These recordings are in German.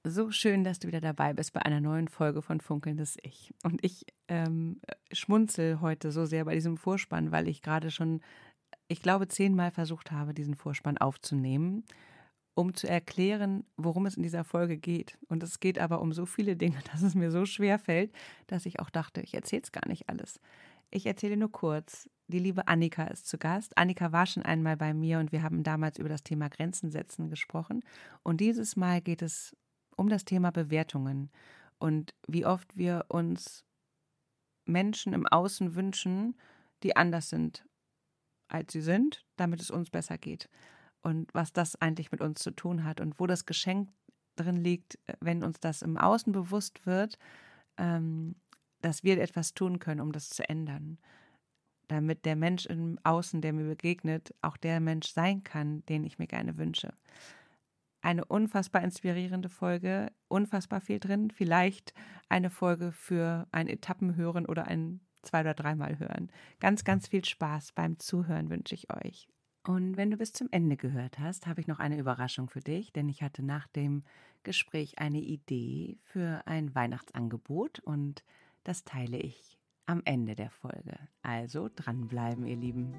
So schön, dass du wieder dabei bist bei einer neuen Folge von Funkelndes Ich. Und ich schmunzel heute so sehr bei diesem Vorspann, weil ich gerade schon, ich glaube, 10-mal versucht habe, diesen Vorspann aufzunehmen, um zu erklären, worum es in dieser Folge geht. Und es geht aber um so viele Dinge, dass es mir so schwer fällt, dass ich auch dachte, ich erzähle es gar nicht alles. Ich erzähle nur kurz. Die liebe Annika ist zu Gast. Annika war schon einmal bei mir und wir haben damals über das Thema Grenzen setzen gesprochen. Und dieses Mal geht es um das Thema Bewertungen und wie oft wir uns Menschen im Außen wünschen, die anders sind, als sie sind, damit es uns besser geht. Und was das eigentlich mit uns zu tun hat und wo das Geschenk drin liegt, wenn uns das im Außen bewusst wird, dass wir etwas tun können, um das zu ändern. Damit der Mensch im Außen, der mir begegnet, auch der Mensch sein kann, den ich mir gerne wünsche. Eine unfassbar inspirierende Folge, unfassbar viel drin. Vielleicht eine Folge für ein Etappenhören oder ein 2- oder 3-mal hören. Ganz, ganz viel Spaß beim Zuhören wünsche ich euch. Und wenn du bis zum Ende gehört hast, habe ich noch eine Überraschung für dich, denn ich hatte nach dem Gespräch eine Idee für ein Weihnachtsangebot und das teile ich am Ende der Folge. Also dranbleiben, ihr Lieben.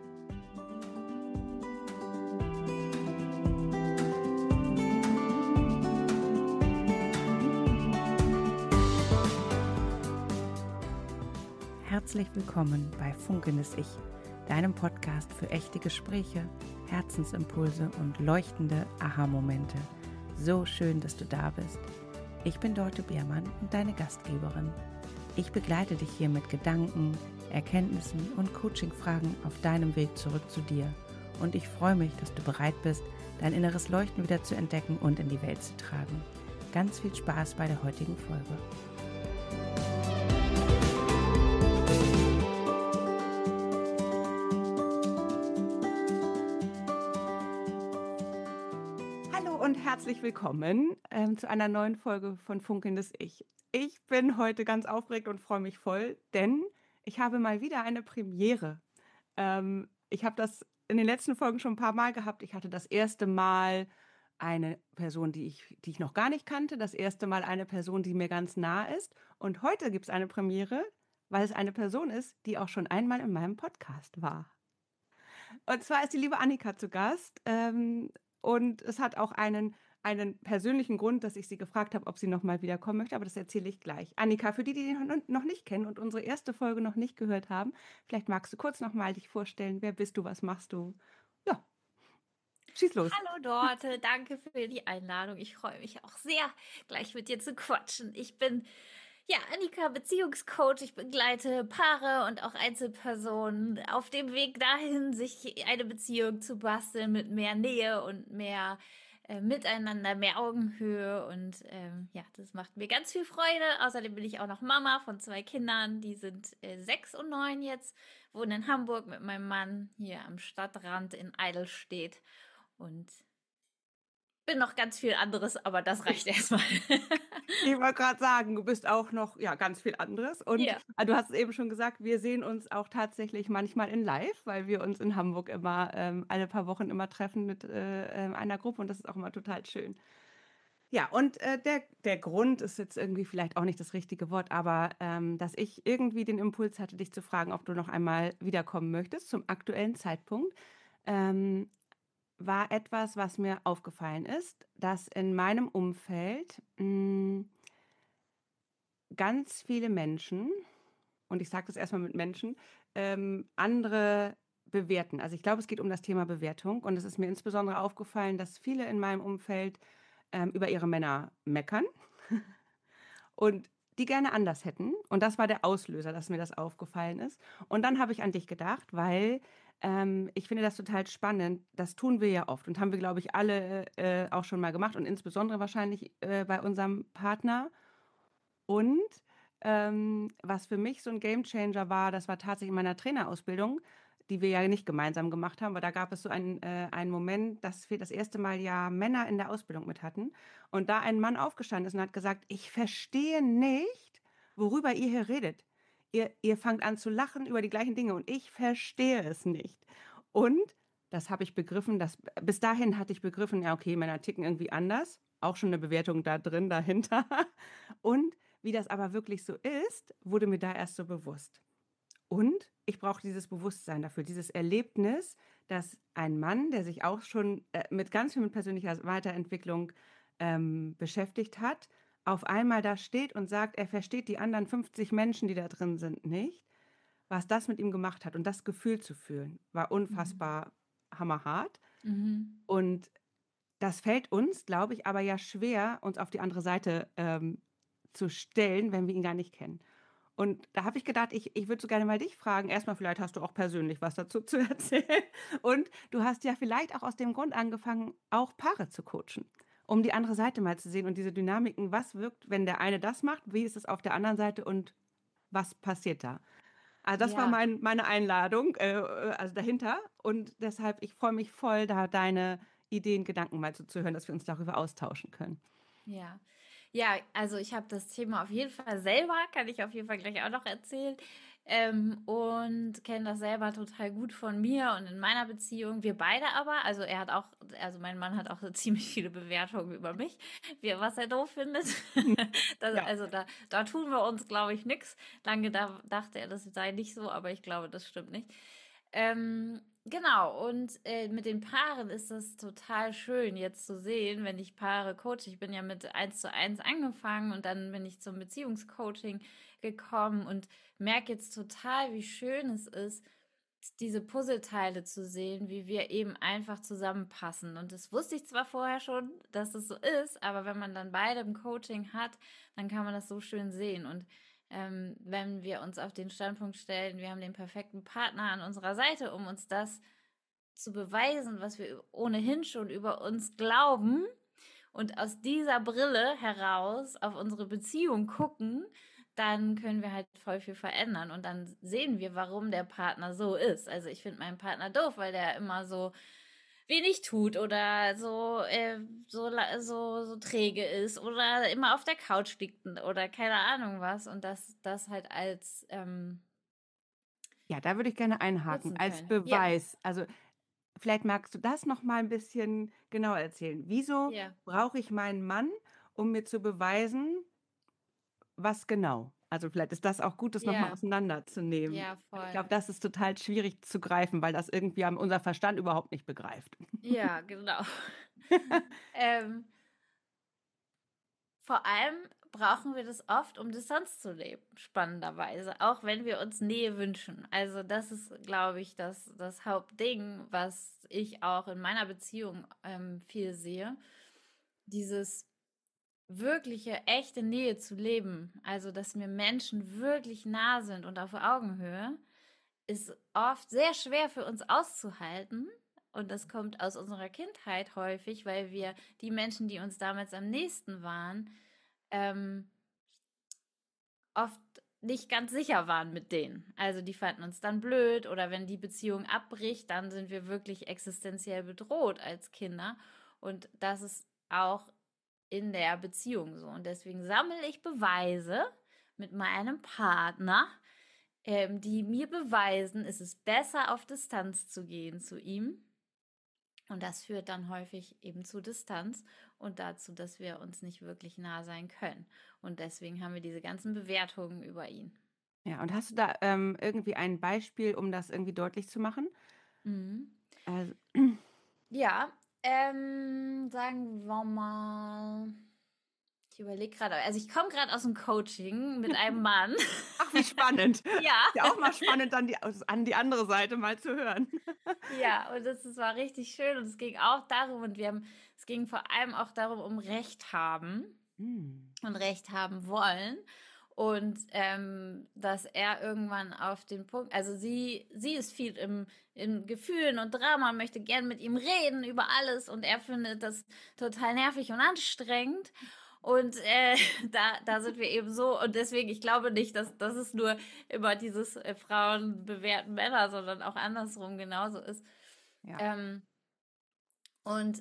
Herzlich willkommen bei Funkelndes Ich, deinem Podcast für echte Gespräche, Herzensimpulse und leuchtende Aha-Momente. So schön, dass du da bist. Ich bin Dorte Beermann und deine Gastgeberin. Ich begleite dich hier mit Gedanken, Erkenntnissen und Coaching-Fragen auf deinem Weg zurück zu dir. Und ich freue mich, dass du bereit bist, dein inneres Leuchten wieder zu entdecken und in die Welt zu tragen. Ganz viel Spaß bei der heutigen Folge. Und herzlich willkommen zu einer neuen Folge von Funkelndes Ich. Ich bin heute ganz aufgeregt und freue mich voll, denn ich habe mal wieder eine Premiere. Ich habe das in den letzten Folgen schon ein paar Mal gehabt. Ich hatte das erste Mal eine Person, die ich noch gar nicht kannte, das erste Mal eine Person, die mir ganz nah ist. Und heute gibt es eine Premiere, weil es eine Person ist, die auch schon einmal in meinem Podcast war. Und zwar ist die liebe Annika zu Gast. Und es hat auch einen persönlichen Grund, dass ich sie gefragt habe, ob sie noch mal wiederkommen möchte, aber das erzähle ich gleich. Annika, für die, die noch nicht kennen und unsere erste Folge noch nicht gehört haben, vielleicht magst du kurz noch mal dich vorstellen. Wer bist du, was machst du? Ja, schieß los. Hallo Dorte, danke für die Einladung. Ich freue mich auch sehr, gleich mit dir zu quatschen. Ich bin Annika, Beziehungscoach. Ich begleite Paare und auch Einzelpersonen auf dem Weg dahin, sich eine Beziehung zu basteln mit mehr Nähe und mehr Miteinander, mehr Augenhöhe. Und das macht mir ganz viel Freude. Außerdem bin ich auch noch Mama von 2 Kindern. Die sind 6 und 9 jetzt, wohnen in Hamburg mit meinem Mann hier am Stadtrand in Eidelstedt. Und bin noch ganz viel anderes, aber das reicht erstmal. Ich wollte gerade sagen, du bist auch noch ganz viel anderes. Und Ja. du hast es eben schon gesagt, wir sehen uns auch tatsächlich manchmal in live, weil wir uns in Hamburg immer alle paar Wochen immer treffen mit einer Gruppe und das ist auch immer total schön. Ja, und der Grund ist jetzt irgendwie vielleicht auch nicht das richtige Wort, aber dass ich irgendwie den Impuls hatte, dich zu fragen, ob du noch einmal wiederkommen möchtest zum aktuellen Zeitpunkt, ähm, war etwas, was mir aufgefallen ist, dass in meinem Umfeld ganz viele Menschen, und ich sage das erstmal mit Menschen, andere bewerten. Also ich glaube, es geht um das Thema Bewertung und es ist mir insbesondere aufgefallen, dass viele in meinem Umfeld über ihre Männer meckern und die gerne anders hätten. Und das war der Auslöser, dass mir das aufgefallen ist. Und dann habe ich an dich gedacht, weil ich finde das total spannend. Das tun wir ja oft und haben wir, glaube ich, alle auch schon mal gemacht und insbesondere wahrscheinlich bei unserem Partner. Und was für mich so ein Gamechanger war, das war tatsächlich in meiner Trainerausbildung, die wir ja nicht gemeinsam gemacht haben, weil da gab es so einen Moment, dass wir das erste Mal ja Männer in der Ausbildung mit hatten. Und da ein Mann aufgestanden ist und hat gesagt, ich verstehe nicht, worüber ihr hier redet. Ihr fangt an zu lachen über die gleichen Dinge und ich verstehe es nicht. Und das habe ich begriffen, bis dahin hatte ich begriffen, ja, okay, Männer ticken irgendwie anders. Auch schon eine Bewertung da drin, dahinter. Und wie das aber wirklich so ist, wurde mir da erst so bewusst. Und ich brauche dieses Bewusstsein dafür, dieses Erlebnis, dass ein Mann, der sich auch schon mit ganz viel mit persönlicher Weiterentwicklung beschäftigt hat, auf einmal da steht und sagt, er versteht die anderen 50 Menschen, die da drin sind, nicht, was das mit ihm gemacht hat. Und das Gefühl zu fühlen, war Mhm. unfassbar hammerhart. Mhm. Und das fällt uns, glaube ich, aber ja schwer, uns auf die andere Seite zu stellen, wenn wir ihn gar nicht kennen. Und da habe ich gedacht, ich würde so gerne mal dich fragen. Erstmal, vielleicht hast du auch persönlich was dazu zu erzählen. Und du hast ja vielleicht auch aus dem Grund angefangen, auch Paare zu coachen, um die andere Seite mal zu sehen und diese Dynamiken. Was wirkt, wenn der eine das macht? Wie ist es auf der anderen Seite und was passiert da? Also das war Ja. meine Einladung, also dahinter. Und deshalb, ich freue mich voll, da deine Ideen, Gedanken mal zu hören, dass wir uns darüber austauschen können. Ja. Ja, also ich habe das Thema auf jeden Fall selber, kann ich auf jeden Fall gleich auch noch erzählen. Und kenne das selber total gut von mir und in meiner Beziehung. Wir beide aber, also er hat auch, also mein Mann hat auch so ziemlich viele Bewertungen über mich, was er doof findet. Ja. Also da tun wir uns, glaube ich, nichts. Lange dachte er, das sei nicht so, aber ich glaube, das stimmt nicht. Genau, und mit den Paaren ist das total schön jetzt zu sehen, wenn ich Paare coache. Ich bin ja mit 1:1 angefangen und dann bin ich zum Beziehungscoaching gekommen und merke jetzt total, wie schön es ist, diese Puzzleteile zu sehen, wie wir eben einfach zusammenpassen. Und das wusste ich zwar vorher schon, dass es so ist, aber wenn man dann beide im Coaching hat, dann kann man das so schön sehen. Und wenn wir uns auf den Standpunkt stellen, wir haben den perfekten Partner an unserer Seite, um uns das zu beweisen, was wir ohnehin schon über uns glauben und aus dieser Brille heraus auf unsere Beziehung gucken, dann können wir halt voll viel verändern und dann sehen wir, warum der Partner so ist. Also ich finde meinen Partner doof, weil der immer so wenig tut oder so träge ist oder immer auf der Couch liegt oder keine Ahnung was und das halt als Ja, da würde ich gerne einhaken, nutzen als können. Ja, Beweis. Also vielleicht magst du das noch mal ein bisschen genauer erzählen. Wieso ja, brauche ich meinen Mann, um mir zu beweisen, was genau? Also vielleicht ist das auch gut, das noch mal ja, auseinanderzunehmen. ja, Ich voll. glaube, das ist total schwierig zu greifen, weil das irgendwie unser Verstand überhaupt nicht begreift. Ja, genau. ähm, Vor allem brauchen wir das oft, um Distanz zu leben, spannenderweise, auch wenn wir uns Nähe wünschen. Also das ist, glaube ich, das Hauptding, was ich auch in meiner Beziehung viel sehe. Dieses wirkliche, echte Nähe zu leben, also dass mir Menschen wirklich nah sind und auf Augenhöhe, ist oft sehr schwer für uns auszuhalten. Und das kommt aus unserer Kindheit häufig, weil wir die Menschen, die uns damals am nächsten waren, ähm, oft nicht ganz sicher waren mit denen. Also die fanden uns dann blöd oder wenn die Beziehung abbricht, dann sind wir wirklich existenziell bedroht als Kinder. Und das ist auch in der Beziehung so. Und deswegen sammle ich Beweise mit meinem Partner, die mir beweisen, es ist besser auf Distanz zu gehen zu ihm. Und das führt dann häufig eben zu Distanz und dazu, dass wir uns nicht wirklich nah sein können. Und deswegen haben wir diese ganzen Bewertungen über ihn. Ja, und hast du da irgendwie ein Beispiel, um das irgendwie deutlich zu machen? Mhm. Also, Ja, sagen wir mal, ich überlege gerade, also ich komme gerade aus dem Coaching mit einem Mann. ach, wie spannend. Ja, Ist ja auch mal spannend, dann an die andere Seite mal zu hören. ja, und das war richtig schön und es ging auch darum und es ging vor allem auch darum, um Recht haben Hm. und Recht haben wollen. Und dass er irgendwann auf den Punkt, also sie ist viel in Gefühlen und Drama, möchte gern mit ihm reden über alles und er findet das total nervig und anstrengend. Und da sind wir eben so, und deswegen, ich glaube nicht, dass es nur immer dieses Frauen bewerten Männer, sondern auch andersrum genauso ist. Ja. Ähm, und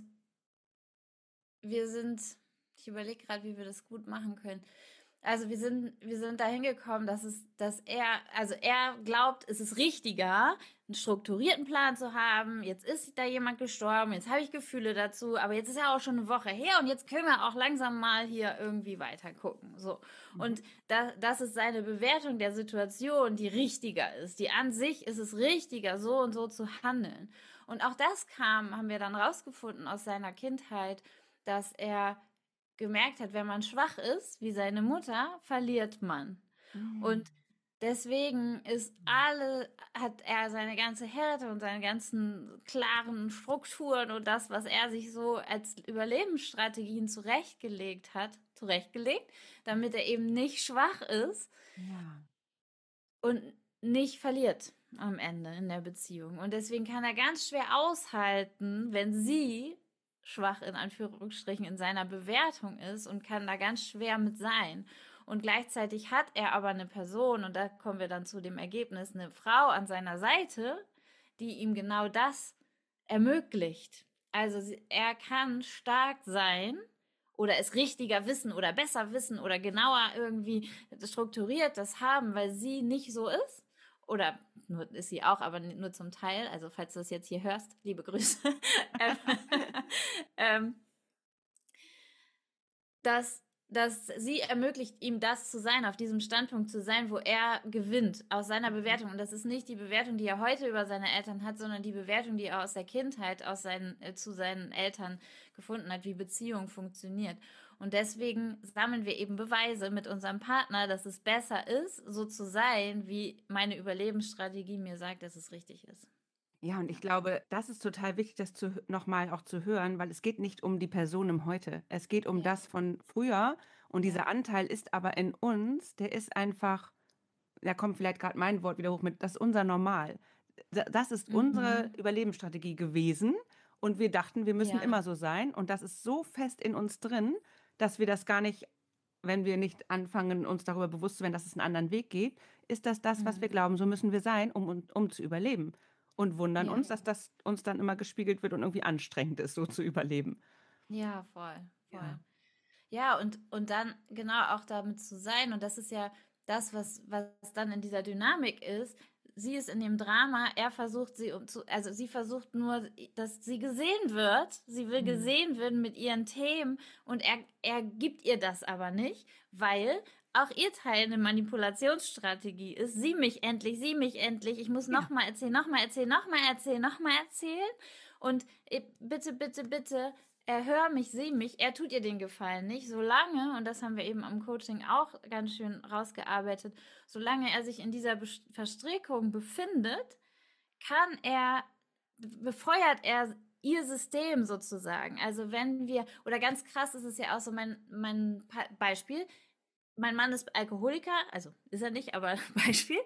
wir sind, ich überlege gerade, wie wir das gut machen können. Also wir sind dahin gekommen, dass er glaubt, es ist richtiger, einen strukturierten Plan zu haben. Jetzt ist da jemand gestorben, jetzt habe ich Gefühle dazu, aber jetzt ist ja auch schon eine Woche her und jetzt können wir auch langsam mal hier irgendwie weiter gucken. So. Und das ist seine Bewertung der Situation, die richtiger ist. Die an sich ist es richtiger, so und so zu handeln. Und auch das haben wir dann rausgefunden aus seiner Kindheit, dass er gemerkt hat, wenn man schwach ist, wie seine Mutter, verliert man. Und deswegen hat er seine ganze Härte und seine ganzen klaren Strukturen und das, was er sich so als Überlebensstrategien zurechtgelegt, damit er eben nicht schwach ist und nicht verliert am Ende in der Beziehung. Und deswegen kann er ganz schwer aushalten, wenn sie schwach in Anführungsstrichen in seiner Bewertung ist und kann da ganz schwer mit sein. Und gleichzeitig hat er aber eine Person, und da kommen wir dann zu dem Ergebnis, eine Frau an seiner Seite, die ihm genau das ermöglicht. Also er kann stark sein oder es richtiger wissen oder besser wissen oder genauer irgendwie strukturiert das haben, weil sie nicht so ist. Oder nur ist sie auch, aber nur zum Teil. Also falls du das jetzt hier hörst, liebe Grüße. Dass sie ermöglicht ihm das zu sein, auf diesem Standpunkt zu sein, wo er gewinnt aus seiner Bewertung. Und das ist nicht die Bewertung, die er heute über seine Eltern hat, sondern die Bewertung, die er aus der Kindheit zu seinen Eltern gefunden hat, wie Beziehung funktioniert. Und deswegen sammeln wir eben Beweise mit unserem Partner, dass es besser ist, so zu sein, wie meine Überlebensstrategie mir sagt, dass es richtig ist. Ja, und ich glaube, das ist total wichtig, das nochmal auch zu hören, weil es geht nicht um die Person im Heute. Es geht um das von früher. Und dieser Anteil ist aber in uns, der ist einfach, da kommt vielleicht gerade mein Wort wieder hoch mit, das ist unser Normal. Das ist unsere Überlebensstrategie gewesen. Und wir dachten, wir müssen immer so sein. Und das ist so fest in uns drin, dass wir das gar nicht, wenn wir nicht anfangen, uns darüber bewusst zu werden, dass es einen anderen Weg geht, ist das, was wir glauben, so müssen wir sein, um zu überleben. Und wundern uns, dass das uns dann immer gespiegelt wird und irgendwie anstrengend ist, so zu überleben. Ja, voll. Ja, und dann genau auch damit zu sein. Und das ist ja das, was dann in dieser Dynamik ist. Sie ist in dem Drama, er versucht also sie versucht nur, dass sie gesehen wird. Sie will gesehen werden mit ihren Themen und er gibt ihr das aber nicht, weil auch ihr Teil eine Manipulationsstrategie ist. Sieh mich endlich, ich muss nochmal erzählen, nochmal erzählen, nochmal erzählen, nochmal erzählen. Und bitte, bitte, bitte, hör mich, sieh mich, er tut ihr den Gefallen nicht, solange, und das haben wir eben am Coaching auch ganz schön rausgearbeitet, solange er sich in dieser Verstrickung befindet, befeuert er ihr System sozusagen. Also wenn wir, oder ganz krass ist es ja auch so mein Beispiel, mein Mann ist Alkoholiker, also ist er nicht, aber Beispiel.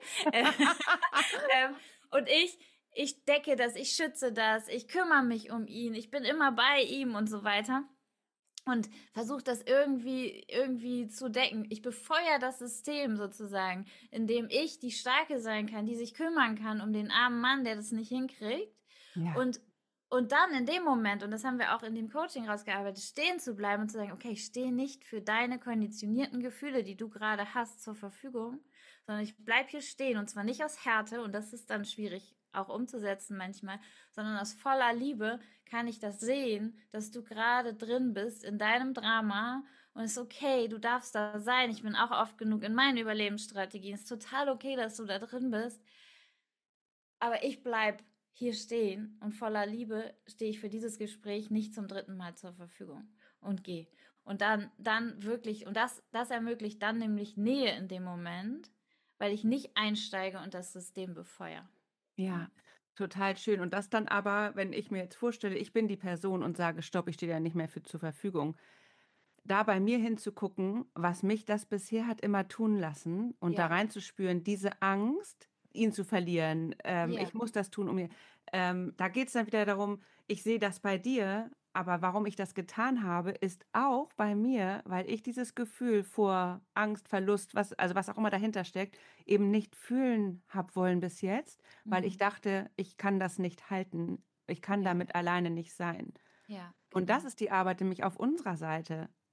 Und ich decke das, ich schütze das, ich kümmere mich um ihn, ich bin immer bei ihm und so weiter. Und versuche das irgendwie zu decken. Ich befeuere das System sozusagen, indem ich die Starke sein kann, die sich kümmern kann um den armen Mann, der das nicht hinkriegt. Ja. Und dann in dem Moment, und das haben wir auch in dem Coaching rausgearbeitet, stehen zu bleiben und zu sagen, okay, ich stehe nicht für deine konditionierten Gefühle, die du gerade hast, zur Verfügung, sondern ich bleibe hier stehen und zwar nicht aus Härte, und das ist dann schwierig auch umzusetzen manchmal, sondern aus voller Liebe kann ich das sehen, dass du gerade drin bist in deinem Drama und es ist okay, du darfst da sein, ich bin auch oft genug in meinen Überlebensstrategien, es ist total okay, dass du da drin bist, aber ich bleibe hier stehen und voller Liebe stehe ich für dieses Gespräch nicht zum 3. Mal zur Verfügung und gehe. Und dann wirklich, und das ermöglicht dann nämlich Nähe in dem Moment, weil ich nicht einsteige und das System befeuere. Ja, total schön. Und das dann aber, wenn ich mir jetzt vorstelle, ich bin die Person und sage, stopp, ich stehe da nicht mehr zur Verfügung, da bei mir hinzugucken, was mich das bisher hat immer tun lassen und da reinzuspüren, diese Angst, ihn zu verlieren, ich muss das tun, da geht es dann wieder darum, ich sehe das bei dir, aber warum ich das getan habe, ist auch bei mir, weil ich dieses Gefühl vor Angst, Verlust, was auch immer dahinter steckt, eben nicht fühlen habe wollen bis jetzt, weil ich dachte, ich kann das nicht halten, ich kann damit alleine nicht sein. Ja, Und das ist die Arbeit nämlich auf unserer Seite.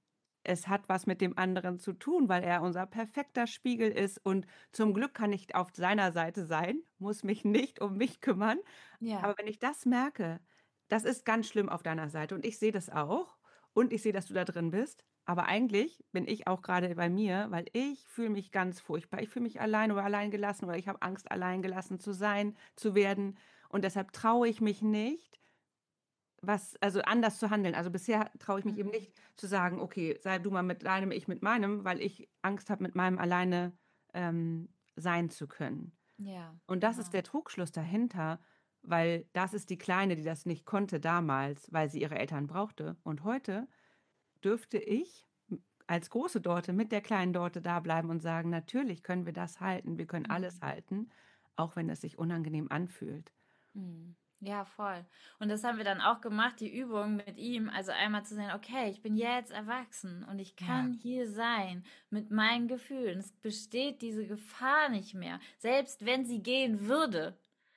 es hat was mit dem anderen zu tun, weil er unser perfekter Spiegel ist und zum Glück kann ich auf seiner Seite sein, muss mich nicht um mich kümmern. Ja. Aber wenn ich das merke, das ist ganz schlimm auf deiner Seite und ich sehe das auch und ich sehe, dass du da drin bist. Aber eigentlich bin ich auch gerade bei mir, weil ich fühle mich ganz furchtbar. Ich fühle mich allein oder allein gelassen oder ich habe Angst, allein gelassen zu sein, zu werden. Und deshalb traue ich mich nicht, also anders zu handeln. Also bisher traue ich mich eben Mhm. nicht zu sagen, okay, sei du mal mit deinem, ich mit meinem, weil ich Angst habe, mit meinem alleine sein zu können. Ja, Und das ist genau. der Trugschluss dahinter, weil das ist die Kleine, die das nicht konnte damals, weil sie ihre Eltern brauchte. Und heute dürfte ich als große Dorte mit der kleinen Dorte da bleiben und sagen, natürlich können wir das halten, wir können alles Mhm. halten, auch wenn es sich unangenehm anfühlt. Mhm. Ja, voll. Und das haben wir dann auch gemacht, die Übung mit ihm. Also einmal zu sagen, okay, ich bin jetzt erwachsen und ich Ja, kann hier sein mit meinen Gefühlen. Es besteht diese Gefahr nicht mehr. Selbst wenn sie gehen würde,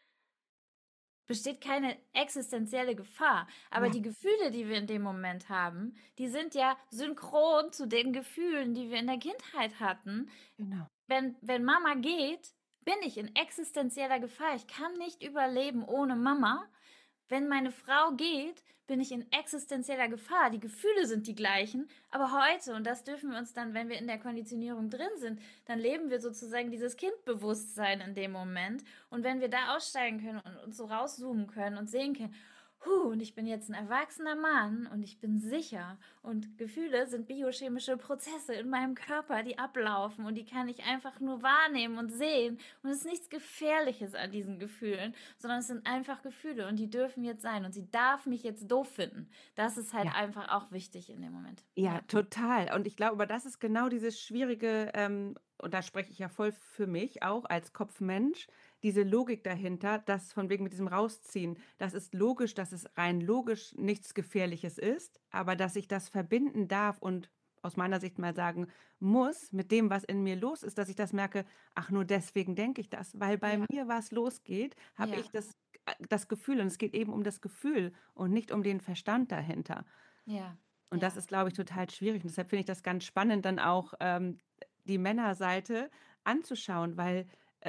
besteht keine existenzielle Gefahr. Aber ja, die Gefühle, die wir in dem Moment haben, die sind ja synchron zu den Gefühlen, die wir in der Kindheit hatten. genau. Wenn Mama geht, bin ich in existenzieller Gefahr. Ich kann nicht überleben ohne Mama. Wenn meine Frau geht, bin ich in existenzieller Gefahr. Die Gefühle sind die gleichen, aber heute, und das dürfen wir uns dann, wenn wir in der Konditionierung drin sind, dann leben wir sozusagen dieses Kindbewusstsein in dem Moment. Und wenn wir da aussteigen können und uns so rauszoomen können und sehen können, und ich bin jetzt ein erwachsener Mann und ich bin sicher. Und Gefühle sind biochemische Prozesse in meinem Körper, die ablaufen und die kann ich einfach nur wahrnehmen und sehen. Und es ist nichts Gefährliches an diesen Gefühlen, sondern es sind einfach Gefühle und die dürfen jetzt sein. Und sie darf mich jetzt doof finden. Das ist halt Ja. einfach auch wichtig in dem Moment. Ja, Ja. total. Und ich glaube, aber das ist genau dieses schwierige, und da spreche ich ja voll für mich auch als Kopfmensch, diese Logik dahinter, das von wegen mit diesem Rausziehen, das ist logisch, dass es rein logisch nichts Gefährliches ist, aber dass ich das verbinden darf und aus meiner Sicht mal sagen muss mit dem, was in mir los ist, dass ich das merke, ach, nur deswegen denke ich das, weil bei Ja, mir was losgeht, habe ja, ich das Gefühl, und es geht eben um das Gefühl und nicht um den Verstand dahinter. ja, Und das ja. ist, glaube ich, total schwierig. Und deshalb finde ich das ganz spannend, dann auch die Männerseite anzuschauen, weil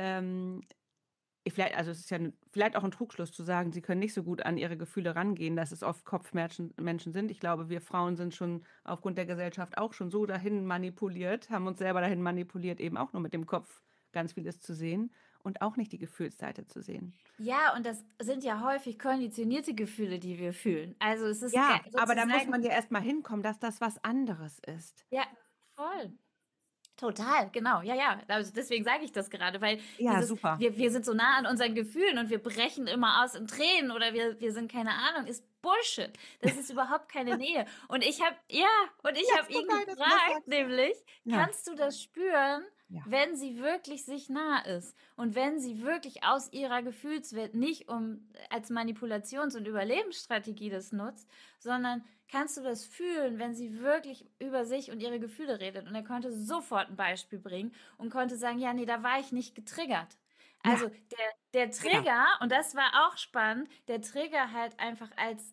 also es ist ja vielleicht auch ein Trugschluss zu sagen, sie können nicht so gut an ihre Gefühle rangehen, dass es oft Kopfmenschen sind. Ich glaube, wir Frauen sind schon aufgrund der Gesellschaft auch schon so dahin manipuliert, haben uns selber dahin manipuliert, eben auch nur mit dem Kopf ganz vieles zu sehen und auch nicht die Gefühlsseite zu sehen. Ja, und das sind ja häufig konditionierte Gefühle, die wir fühlen. Also es ist Ja, aber da muss sozusagen, man ja erst mal hinkommen, dass das was anderes ist. ja, voll. Total, genau. Ja, ja. Also deswegen sage ich das gerade, weil Ja, super. wir sind so nah an unseren Gefühlen und wir brechen immer aus in Tränen oder wir sind keine Ahnung, ist Bullshit. Das ist überhaupt keine Nähe. Und ich Ja, habe so ihn geil, dass du das gefragt, sagst. nämlich, Ja, kannst du das spüren, ja, wenn sie wirklich sich nah ist und wenn sie wirklich aus ihrer Gefühlswelt nicht als Manipulations- und Überlebensstrategie das nutzt, sondern kannst du das fühlen, wenn sie wirklich über sich und ihre Gefühle redet? Und er konnte sofort ein Beispiel bringen und konnte sagen, ja, nee, da war ich nicht getriggert. ja, Also der genau. Trigger, und das war auch spannend, der Trigger halt einfach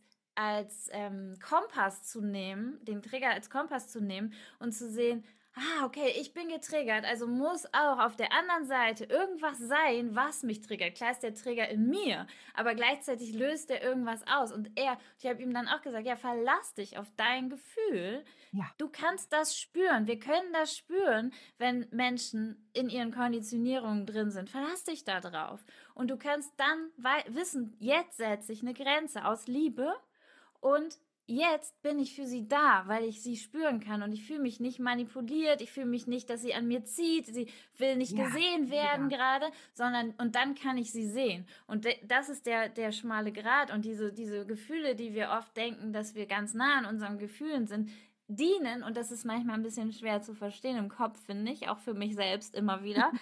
als Kompass zu nehmen, den Trigger als Kompass zu nehmen und zu sehen, okay, ich bin getriggert, also muss auch auf der anderen Seite irgendwas sein, was mich triggert. Klar ist der Trigger in mir, aber gleichzeitig löst er irgendwas aus. Und ich habe ihm dann auch gesagt, ja, verlass dich auf dein Gefühl. Ja, Du kannst das spüren. Wir können das spüren, wenn Menschen in ihren Konditionierungen drin sind. Verlass dich da drauf. Und du kannst dann wissen, jetzt setze ich eine Grenze aus Liebe und jetzt bin ich für sie da, weil ich sie spüren kann und ich fühle mich nicht manipuliert, ich fühle mich nicht, dass sie an mir zieht, sie will nicht ja, gesehen werden mega. gerade, sondern und dann kann ich sie sehen. Und das ist der schmale Grat und diese Gefühle, die wir oft denken, dass wir ganz nah an unseren Gefühlen sind, dienen, und das ist manchmal ein bisschen schwer zu verstehen im Kopf, finde ich, auch für mich selbst immer wieder,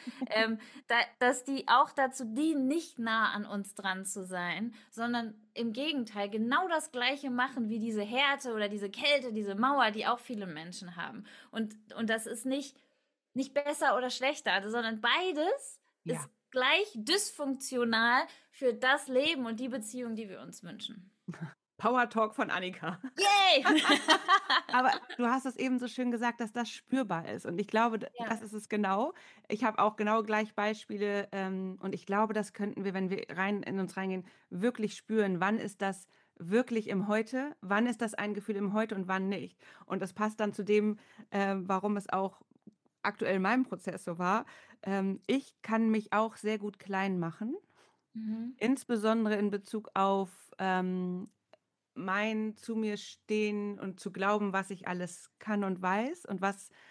dass die auch dazu dienen, nicht nah an uns dran zu sein, sondern im Gegenteil genau das Gleiche machen wie diese Härte oder diese Kälte, diese Mauer, die auch viele Menschen haben. Und das ist nicht besser oder schlechter, sondern beides Ja, ist gleich dysfunktional für das Leben und die Beziehung, die wir uns wünschen. Power Talk von Annika. Yay! Aber du hast es eben so schön gesagt, dass das spürbar ist. Und ich glaube, das Ja. ist es genau. Ich habe auch genau gleich Beispiele. Und ich glaube, das könnten wir, wenn wir rein in uns reingehen, wirklich spüren. Wann ist das wirklich im Heute? Wann ist das ein Gefühl im Heute und wann nicht? Und das passt dann zu dem, warum es auch aktuell in meinem Prozess so war. Ich kann mich auch sehr gut klein machen. Mhm. Insbesondere in Bezug auf mein zu mir stehen und zu glauben, was ich alles kann und weiß und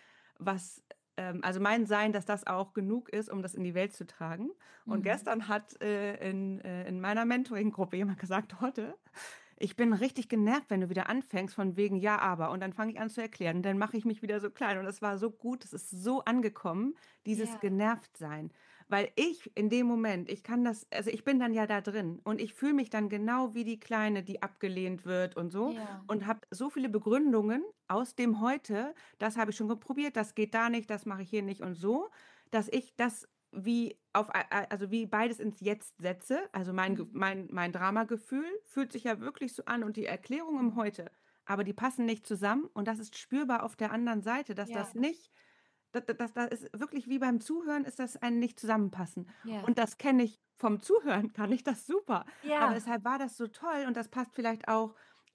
also mein Sein, dass das auch genug ist, um das in die Welt zu tragen. Und Mhm. gestern hat in meiner Mentoring-Gruppe jemand gesagt, heute, ich bin richtig genervt, wenn du wieder anfängst von wegen ja, aber. Und dann fange ich an zu erklären. Und dann mache ich mich wieder so klein. Und es war so gut, es ist so angekommen, dieses Ja. Genervtsein. Weil ich in dem Moment, ich kann das, also ich bin dann ja da drin und ich fühle mich dann genau wie die Kleine, die abgelehnt wird und so Ja. und habe so viele Begründungen aus dem Heute, das habe ich schon probiert, das geht da nicht, das mache ich hier nicht und so, dass ich das also wie beides ins Jetzt setze. Also Mhm. mein Dramagefühl fühlt sich ja wirklich so an und die Erklärung im Heute, aber die passen nicht zusammen und das ist spürbar auf der anderen Seite, dass Ja. das nicht das ist wirklich wie beim Zuhören, ist das ein nicht zusammenpassen. Ja. Und das kenne ich vom Zuhören, kann ich das super. Aber Ja. deshalb war das so toll und das passt vielleicht auch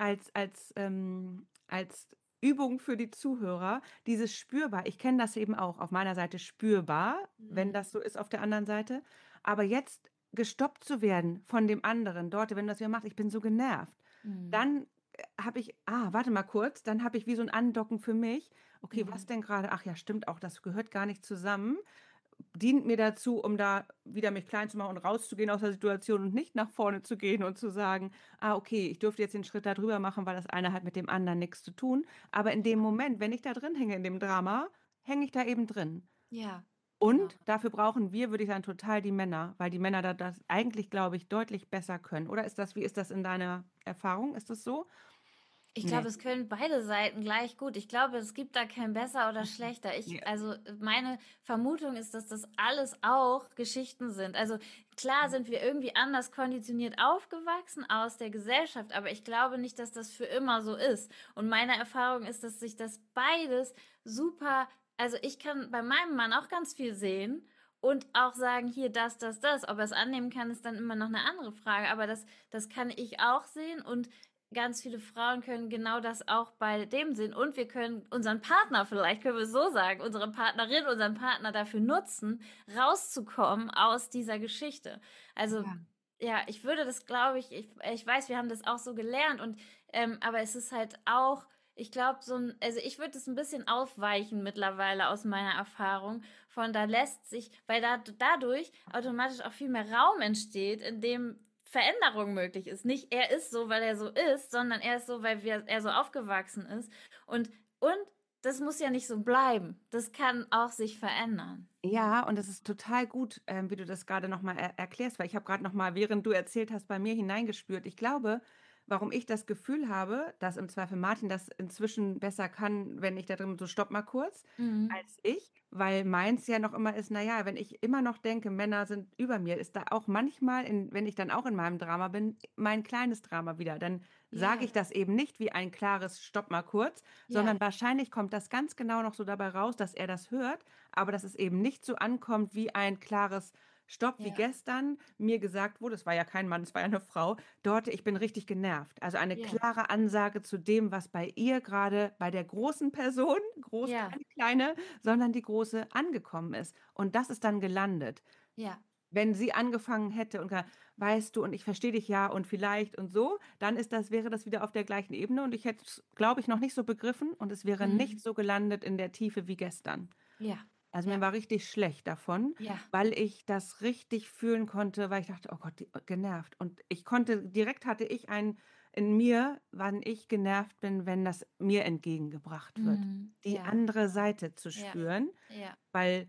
als Übung für die Zuhörer, dieses spürbar. Ich kenne das eben auch auf meiner Seite spürbar, wenn Mhm. das so ist auf der anderen Seite. Aber jetzt gestoppt zu werden von dem anderen, dort, wenn das wieder macht, ich bin so genervt. Mhm. Dann habe ich, warte mal kurz, dann habe ich wie so ein Andocken für mich. Okay, was Mhm. denn gerade? Ach ja, stimmt auch, das gehört gar nicht zusammen. Dient mir dazu, um da wieder mich klein zu machen und rauszugehen aus der Situation und nicht nach vorne zu gehen und zu sagen, okay, ich dürfte jetzt den Schritt da drüber machen, weil das eine hat mit dem anderen nichts zu tun. Aber in dem Moment, wenn ich da drin hänge in dem Drama, hänge ich da eben drin. Ja. Genau. Und dafür brauchen wir, würde ich sagen, total die Männer, weil die Männer da das eigentlich, glaube ich, deutlich besser können. Oder wie ist das in deiner Erfahrung? Ist das so? Ich glaube, Nee. es können beide Seiten gleich gut. Ich glaube, es gibt da kein besser oder schlechter. Nee. Also meine Vermutung ist, dass das alles auch Geschichten sind. Also klar sind wir irgendwie anders konditioniert aufgewachsen aus der Gesellschaft, aber ich glaube nicht, dass das für immer so ist. Und meine Erfahrung ist, dass sich das beides super, also ich kann bei meinem Mann auch ganz viel sehen. Und auch sagen, hier das, das, das. Ob er es annehmen kann, ist dann immer noch eine andere Frage. Aber das kann ich auch sehen. Und ganz viele Frauen können genau das auch bei dem sehen. Und wir können unseren Partner, vielleicht können wir es so sagen, unsere Partnerin, unseren Partner dafür nutzen, rauszukommen aus dieser Geschichte. Also, Ja. ja, ich würde das, glaube ich weiß, wir haben das auch so gelernt und, aber es ist halt auch, ich glaube, also ich würde es ein bisschen aufweichen mittlerweile aus meiner Erfahrung. Von da lässt sich, weil dadurch automatisch auch viel mehr Raum entsteht, in dem Veränderung möglich ist. Nicht er ist so, weil er so ist, sondern er ist so, weil er so aufgewachsen ist. Und das muss ja nicht so bleiben. Das kann auch sich verändern. Ja, und es ist total gut, wie du das gerade nochmal erklärst, weil ich habe gerade nochmal, während du erzählt hast, bei mir hineingespürt. Ich glaube, warum ich das Gefühl habe, dass im Zweifel Martin das inzwischen besser kann, wenn ich da drin so stopp mal kurz, Mhm. als ich, weil meins ja noch immer ist, naja, wenn ich immer noch denke, Männer sind über mir, ist da auch manchmal, wenn ich dann auch in meinem Drama bin, mein kleines Drama wieder. Dann sage Ja, ich das eben nicht wie ein klares Stopp mal kurz, ja, sondern wahrscheinlich kommt das ganz genau noch so dabei raus, dass er das hört, aber dass es eben nicht so ankommt wie ein klares Stopp, wie ja, gestern mir gesagt wurde, es war ja kein Mann, es war ja eine Frau, dort, ich bin richtig genervt. Also eine ja, klare Ansage zu dem, was bei ihr gerade, bei der großen Person, groß, ja, keine kleine, sondern die große angekommen ist. Und das ist dann gelandet. ja, Wenn sie angefangen hätte und gesagt, weißt du, und ich verstehe dich ja und vielleicht und so, dann wäre das wieder auf der gleichen Ebene und ich hätte es, glaube ich, noch nicht so begriffen und es wäre nicht mhm. so gelandet in der Tiefe wie gestern. Ja, Also mir ja, war richtig schlecht davon, ja, weil ich das richtig fühlen konnte, weil ich dachte, oh Gott, genervt. Und ich konnte, direkt hatte ich einen in mir, wann ich genervt bin, wenn das mir entgegengebracht wird. mhm. Die Ja, andere Seite zu ja, spüren, ja, weil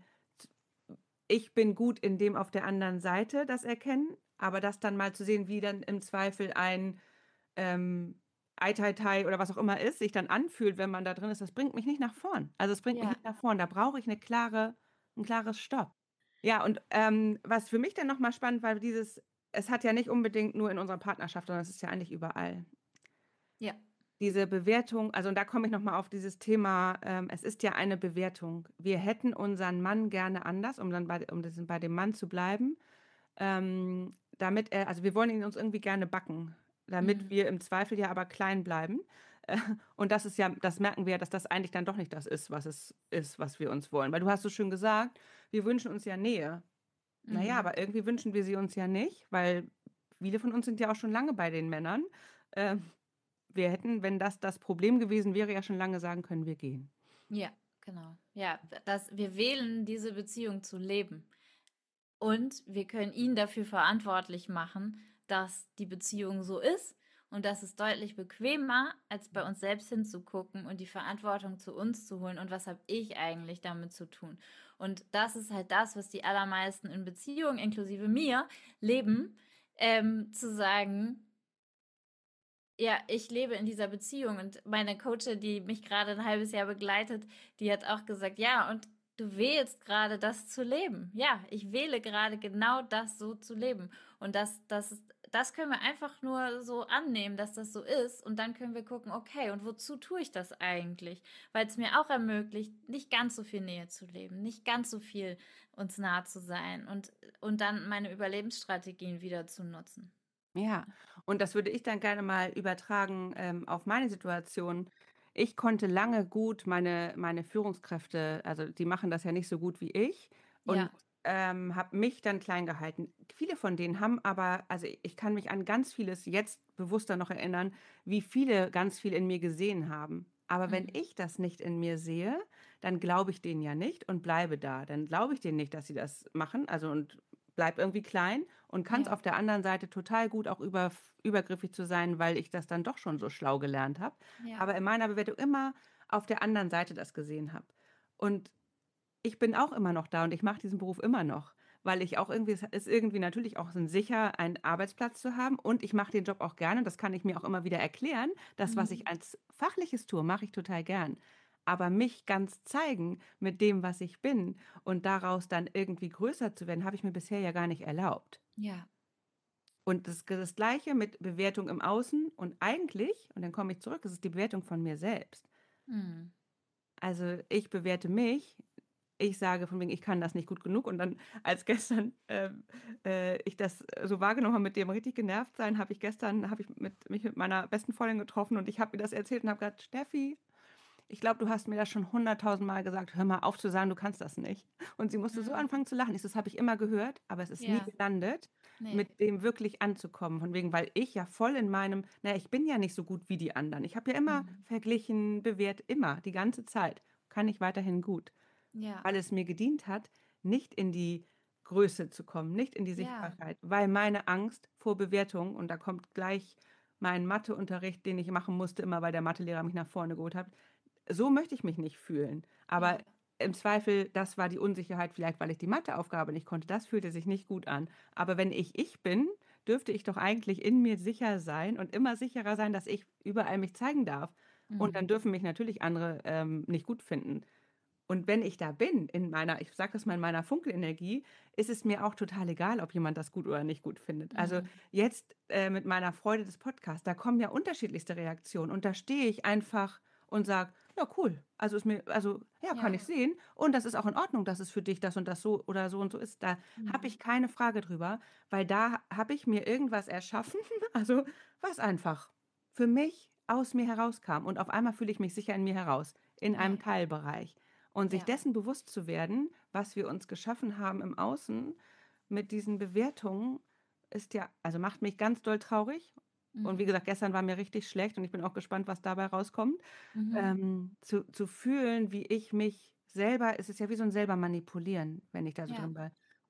ich bin gut in dem auf der anderen Seite, das erkennen, aber das dann mal zu sehen, wie dann im Zweifel ein Ai Tai Tai oder was auch immer ist, sich dann anfühlt, wenn man da drin ist, das bringt mich nicht nach vorn. Also es bringt mich ja, nicht nach vorn. Da brauche ich ein klares Stopp. Ja, und was für mich dann nochmal spannend war, es hat ja nicht unbedingt nur in unserer Partnerschaft, sondern es ist ja eigentlich überall. Ja. Diese Bewertung, also und da komme ich nochmal auf dieses Thema, es ist ja eine Bewertung. Wir hätten unseren Mann gerne anders, bei dem Mann zu bleiben, damit er, also wir wollen ihn uns irgendwie gerne backen, damit Mhm. wir im Zweifel ja aber klein bleiben. Äh, Und das ist ja, das merken wir ja, dass das eigentlich dann doch nicht das ist, was es ist, was wir uns wollen. Weil du hast so schön gesagt, wir wünschen uns ja Nähe. Naja, Mhm. aber irgendwie wünschen wir sie uns ja nicht, weil viele von uns sind ja auch schon lange bei den Männern. Ähm, Wir hätten, wenn das das Problem gewesen wäre, ja schon lange sagen können, wir gehen. Ja, genau. Ja, wir wählen diese Beziehung zu leben. Und wir können ihn dafür verantwortlich machen, dass die Beziehung so ist. Und das ist deutlich bequemer, als bei uns selbst hinzugucken und die Verantwortung zu uns zu holen. Und was habe ich eigentlich damit zu tun? Und das ist halt das, was die allermeisten in Beziehungen, inklusive mir, leben, zu sagen, ja, ich lebe in dieser Beziehung und meine Coachin, die mich gerade ein halbes Jahr begleitet, die hat auch gesagt, ja, und du wählst gerade das zu leben. Ja, ich wähle gerade genau das so zu leben. Und das können wir einfach nur so annehmen, dass das so ist. Und dann können wir gucken, okay, und wozu tue ich das eigentlich? Weil es mir auch ermöglicht, nicht ganz so viel Nähe zu leben, nicht ganz so viel uns nah zu sein und dann meine Überlebensstrategien wieder zu nutzen. Ja, und das würde ich dann gerne mal übertragen auf meine Situation. Ich konnte lange gut meine Führungskräfte, also die machen das ja nicht so gut wie ich, und Ja. habe mich dann klein gehalten. Viele von denen haben aber, also ich kann mich an ganz vieles jetzt bewusster noch erinnern, wie viele ganz viel in mir gesehen haben. Aber wenn Mhm. ich das nicht in mir sehe, dann glaube ich denen ja nicht und bleibe da. Dann glaube ich denen nicht, dass sie das machen, also und bleib irgendwie klein und kann es Ja. auf der anderen Seite total gut auch übergriffig zu sein, weil ich das dann doch schon so schlau gelernt habe. Ja. Aber in meiner Bewertung immer auf der anderen Seite das gesehen habe. Und ich bin auch immer noch da und ich mache diesen Beruf immer noch, weil ich auch irgendwie, es ist irgendwie natürlich auch ein sicher, einen Arbeitsplatz zu haben und ich mache den Job auch gerne. Das kann ich mir auch immer wieder erklären. Das, was ich Mhm. als Fachliches tue, mache ich total gern. Aber mich ganz zeigen mit dem, was ich bin und daraus dann irgendwie größer zu werden, habe ich mir bisher ja gar nicht erlaubt. Ja. Und das Gleiche mit Bewertung im Außen und eigentlich, und dann komme ich zurück, das ist die Bewertung von mir selbst. Mhm. Also ich bewerte mich, ich sage von wegen, ich kann das nicht gut genug. Und dann, als gestern ich das so wahrgenommen habe, mit dem richtig genervt sein, habe ich mich mit meiner besten Freundin getroffen und ich habe ihr das erzählt und habe gesagt, Steffi, ich glaube, du hast mir das schon 100.000 Mal gesagt, hör mal auf zu sagen, du kannst das nicht. Und sie musste so Mhm. anfangen zu lachen. Ich so, das habe ich immer gehört, aber es ist nie Ja. gelandet, Nee. mit dem wirklich anzukommen. Von wegen, weil ich ja voll in meinem, naja, ich bin ja nicht so gut wie die anderen. Ich habe ja immer Mhm. verglichen, bewertet, immer, die ganze Zeit. Kann ich weiterhin gut. Ja. Weil es mir gedient hat, nicht in die Größe zu kommen, nicht in die Ja. Sichtbarkeit, weil meine Angst vor Bewertung, und da kommt gleich mein Matheunterricht, den ich machen musste, immer weil der Mathelehrer mich nach vorne geholt hat, so möchte ich mich nicht fühlen. Aber Ja. im Zweifel, das war die Unsicherheit, vielleicht weil ich die Matheaufgabe nicht konnte. Das fühlte sich nicht gut an. Aber wenn ich bin, dürfte ich doch eigentlich in mir sicher sein und immer sicherer sein, dass ich überall mich zeigen darf. Und dann Mhm. dürfen mich natürlich andere nicht gut finden. Und wenn ich da bin, ich sage das mal in meiner Funkelenergie, ist es mir auch total egal, ob jemand das gut oder nicht gut findet. Also Mhm. jetzt mit meiner Freude des Podcasts, da kommen ja unterschiedlichste Reaktionen und da stehe ich einfach und sage, ja cool, also ja, kann Ja. ich sehen und das ist auch in Ordnung, dass es für dich das und das so oder so und so ist. Da habe Mhm. ich keine Frage drüber, weil da habe ich mir irgendwas erschaffen, also was einfach für mich aus mir herauskam und auf einmal fühle ich mich sicher in mir heraus, in Ja. einem Teilbereich. Und sich Ja. dessen bewusst zu werden, was wir uns geschaffen haben im Außen mit diesen Bewertungen, ist ja, also macht mich ganz doll traurig. Und wie Mhm. gesagt, gestern war mir richtig schlecht und ich bin auch gespannt, was dabei rauskommt. Mhm. Zu fühlen, wie ich mich selber, es ist ja wie so ein selber manipulieren, wenn ich da so Ja. drin bin.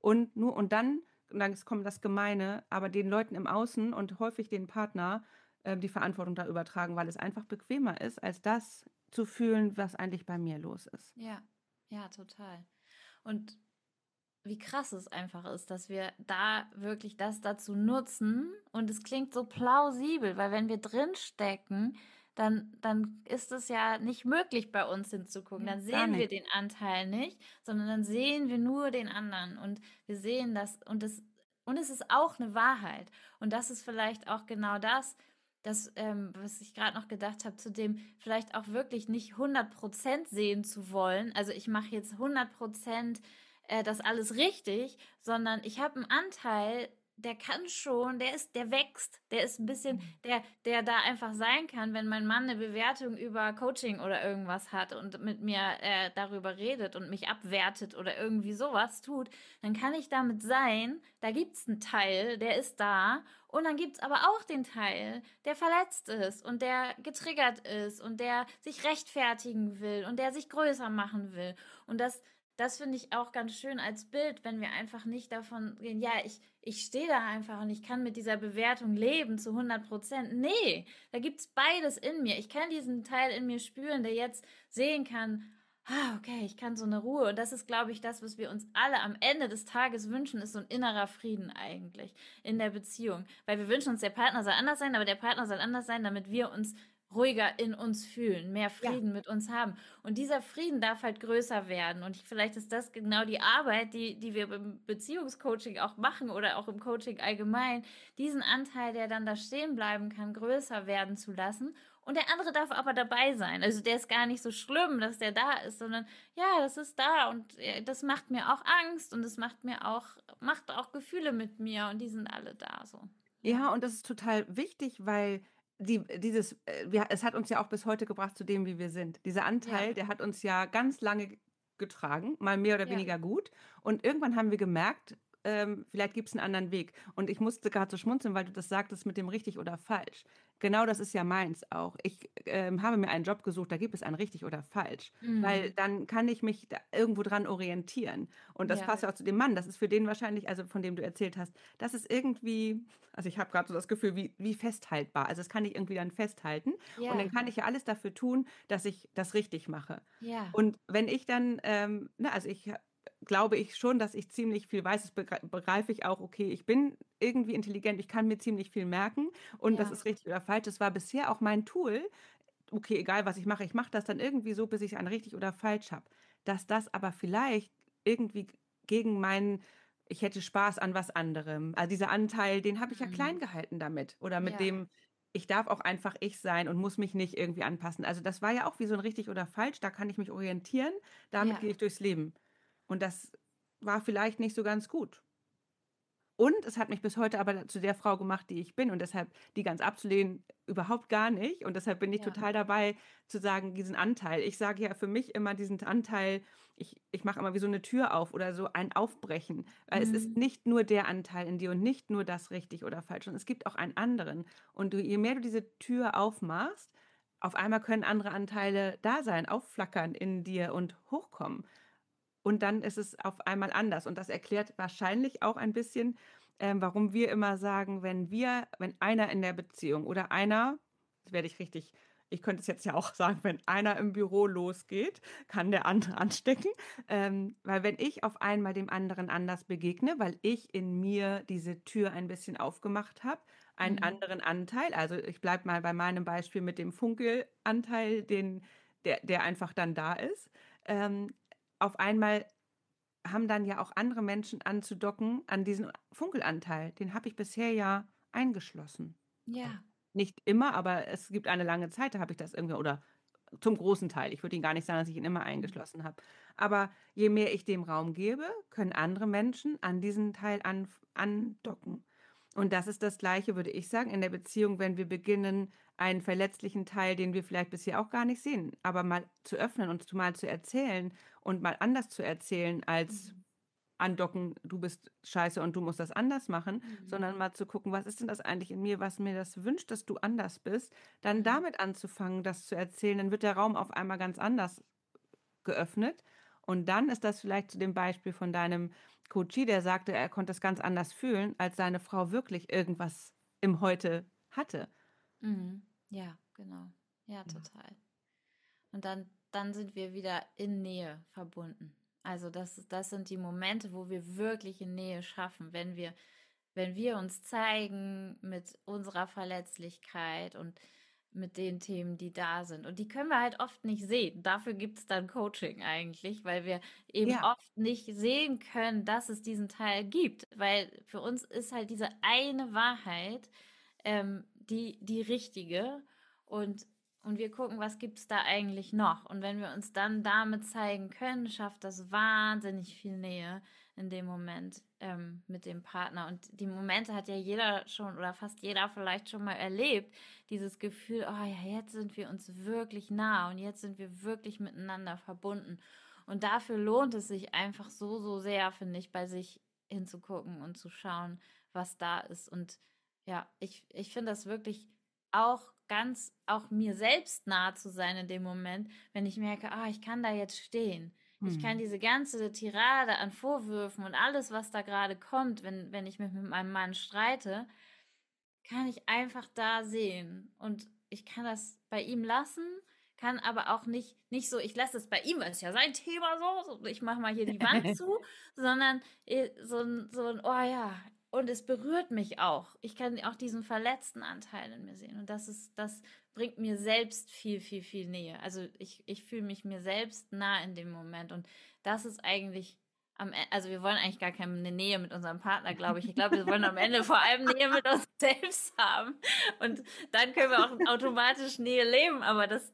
Und dann kommt das Gemeine, aber den Leuten im Außen und häufig den Partner die Verantwortung da übertragen, weil es einfach bequemer ist, als das zu fühlen, was eigentlich bei mir los ist. Ja. Ja, total. Und wie krass es einfach ist, dass wir da wirklich das dazu nutzen. Und es klingt so plausibel, weil wenn wir drinstecken, dann ist es ja nicht möglich, bei uns hinzugucken. Ja, Dann gar sehen wir nicht. den Anteil nicht, sondern dann sehen wir nur den anderen. Und wir sehen das und es ist auch eine Wahrheit. Und das ist vielleicht auch genau das. was ich gerade noch gedacht habe, zu dem vielleicht auch wirklich nicht 100% sehen zu wollen. Also ich mache jetzt 100% das alles richtig, sondern ich habe einen Anteil, der kann schon, der wächst, der ist ein bisschen, der da einfach sein kann, wenn mein Mann eine Bewertung über Coaching oder irgendwas hat und mit mir darüber redet und mich abwertet oder irgendwie sowas tut, dann kann ich damit sein, da gibt's einen Teil, der ist da und dann gibt's aber auch den Teil, der verletzt ist und der getriggert ist und der sich rechtfertigen will und der sich größer machen will. Und das finde ich auch ganz schön als Bild, wenn wir einfach nicht davon gehen, ja, ich stehe da einfach und ich kann mit dieser Bewertung leben zu 100%. Nee, da gibt's beides in mir. Ich kann diesen Teil in mir spüren, der jetzt sehen kann, okay, ich kann so eine Ruhe. Und das ist, glaube ich, das, was wir uns alle am Ende des Tages wünschen, ist so ein innerer Frieden eigentlich in der Beziehung. Weil wir wünschen uns, der Partner soll anders sein, aber der Partner soll anders sein, damit wir uns ruhiger in uns fühlen, mehr Ja. Frieden mit uns haben. Und dieser Frieden darf halt größer werden. Und vielleicht ist das genau die Arbeit, die wir im Beziehungscoaching auch machen oder auch im Coaching allgemein, diesen Anteil, der dann da stehen bleiben kann, größer werden zu lassen. Und der andere darf aber dabei sein. Also der ist gar nicht so schlimm, dass der da ist, sondern ja, das ist da und das macht mir auch Angst und das macht auch Gefühle mit mir und die sind alle da so. Ja. Ja, und das ist total wichtig, weil es hat uns ja auch bis heute gebracht zu dem, wie wir sind. Dieser Ja, Anteil, der hat uns ja ganz lange getragen, mal mehr oder ja. weniger gut. Und irgendwann haben wir gemerkt, vielleicht gibt es einen anderen Weg. Und ich musste gerade so schmunzeln, weil du das sagtest mit dem richtig oder falsch. Genau das ist ja meins auch. Ich habe mir einen Job gesucht, da gibt es ein richtig oder falsch, weil Mhm. dann kann ich mich da irgendwo dran orientieren. Und das Ja, passt ja auch zu dem Mann. Das ist für den wahrscheinlich, also von dem du erzählt hast, das ist irgendwie, also ich habe gerade so das Gefühl, wie festhaltbar. Also das kann ich irgendwie dann festhalten. Und dann ja, kann ich ja alles dafür tun, dass ich das richtig mache. ja. Und wenn ich dann, also ich glaube ich schon, dass ich ziemlich viel weiß, das begreife ich auch, okay, ich bin irgendwie intelligent, ich kann mir ziemlich viel merken und das Ja, ist richtig oder falsch. Das war bisher auch mein Tool. Okay, egal was ich mache das dann irgendwie so, bis ich ein richtig oder falsch habe. Dass das aber vielleicht irgendwie gegen meinen, ich hätte Spaß an was anderem. Also dieser Anteil, den habe ich ja klein mhm. gehalten damit. Oder mit Ja, dem, ich darf auch einfach ich sein und muss mich nicht irgendwie anpassen. Also das war ja auch wie so ein richtig oder falsch, da kann ich mich orientieren, damit ja, gehe ich durchs Leben. Und das war vielleicht nicht so ganz gut. Und es hat mich bis heute aber zu der Frau gemacht, die ich bin. Und deshalb die ganz abzulehnen, überhaupt gar nicht. Und deshalb bin ich ja. total dabei zu sagen, diesen Anteil. Ich sage ja für mich immer diesen Anteil, ich mache immer wie so eine Tür auf oder so ein Aufbrechen. Weil es ist Mhm. nicht nur der Anteil in dir und nicht nur das richtig oder falsch. Und es gibt auch einen anderen. Und je mehr du diese Tür aufmachst, auf einmal können andere Anteile da sein, aufflackern in dir und hochkommen. Und dann ist es auf einmal anders. Und das erklärt wahrscheinlich auch ein bisschen, warum wir immer sagen, wenn einer in der Beziehung oder einer, das werde ich richtig, ich könnte es jetzt ja auch sagen, wenn einer im Büro losgeht, kann der andere anstecken. Weil wenn ich auf einmal dem anderen anders begegne, weil ich in mir diese Tür ein bisschen aufgemacht habe, einen Mhm. anderen Anteil, also ich bleibe mal bei meinem Beispiel mit dem Funkelanteil, der einfach dann da ist. Ähm, auf einmal haben dann ja auch andere Menschen anzudocken an diesen Funkelanteil. Den habe ich bisher ja eingeschlossen. Ja. Nicht immer, aber es gibt eine lange Zeit, da habe ich das irgendwie, oder zum großen Teil. Ich würde ihn gar nicht sagen, dass ich ihn immer Mhm. eingeschlossen habe. Aber je mehr ich dem Raum gebe, können andere Menschen an diesen Teil andocken. Und das ist das Gleiche, würde ich sagen, in der Beziehung, wenn wir beginnen, einen verletzlichen Teil, den wir vielleicht bisher auch gar nicht sehen, aber mal zu öffnen und mal zu erzählen und mal anders zu erzählen als Mhm. andocken, du bist scheiße und du musst das anders machen, Mhm. sondern mal zu gucken, was ist denn das eigentlich in mir, was mir das wünscht, dass du anders bist, dann Mhm. damit anzufangen, das zu erzählen, dann wird der Raum auf einmal ganz anders geöffnet. Und dann ist das vielleicht zu dem Beispiel von deinem Coachie, der sagte, er konnte es ganz anders fühlen, als seine Frau wirklich irgendwas im Heute hatte. Mhm. Ja, genau. Ja, Ja. total. Und dann sind wir wieder in Nähe verbunden. Also das sind die Momente, wo wir wirkliche Nähe schaffen, wenn wir uns zeigen mit unserer Verletzlichkeit und mit den Themen, die da sind. Und die können wir halt oft nicht sehen. Dafür gibt es dann Coaching eigentlich, weil wir eben Ja, oft nicht sehen können, dass es diesen Teil gibt. Weil für uns ist halt diese eine Wahrheit, die richtige und wir gucken, was gibt es da eigentlich noch. Und wenn wir uns dann damit zeigen können, schafft das wahnsinnig viel Nähe in dem Moment mit dem Partner. Und die Momente hat ja jeder schon oder fast jeder vielleicht schon mal erlebt. Dieses Gefühl, oh ja, jetzt sind wir uns wirklich nah und jetzt sind wir wirklich miteinander verbunden. Und dafür lohnt es sich einfach so, so sehr, finde ich, bei sich hinzugucken und zu schauen, was da ist. Und ja, ich finde das wirklich auch mir selbst nah zu sein in dem Moment, wenn ich merke, ich kann da jetzt stehen. Ich kann diese ganze Tirade an Vorwürfen und alles, was da gerade kommt, wenn ich mich mit meinem Mann streite, kann ich einfach da sehen. Und ich kann das bei ihm lassen, kann aber auch nicht so, ich lasse es bei ihm, weil es ja sein Thema so ich mache mal hier die Wand zu, sondern so ein, oh ja, und es berührt mich auch. Ich kann auch diesen verletzten Anteil in mir sehen. Und das bringt mir selbst viel, viel, viel Nähe. Also ich fühle mich mir selbst nah in dem Moment. Und das ist eigentlich also wir wollen eigentlich gar keine Nähe mit unserem Partner, glaube ich. Ich glaube, wir wollen am Ende vor allem Nähe mit uns selbst haben. Und dann können wir auch automatisch Nähe leben. Aber das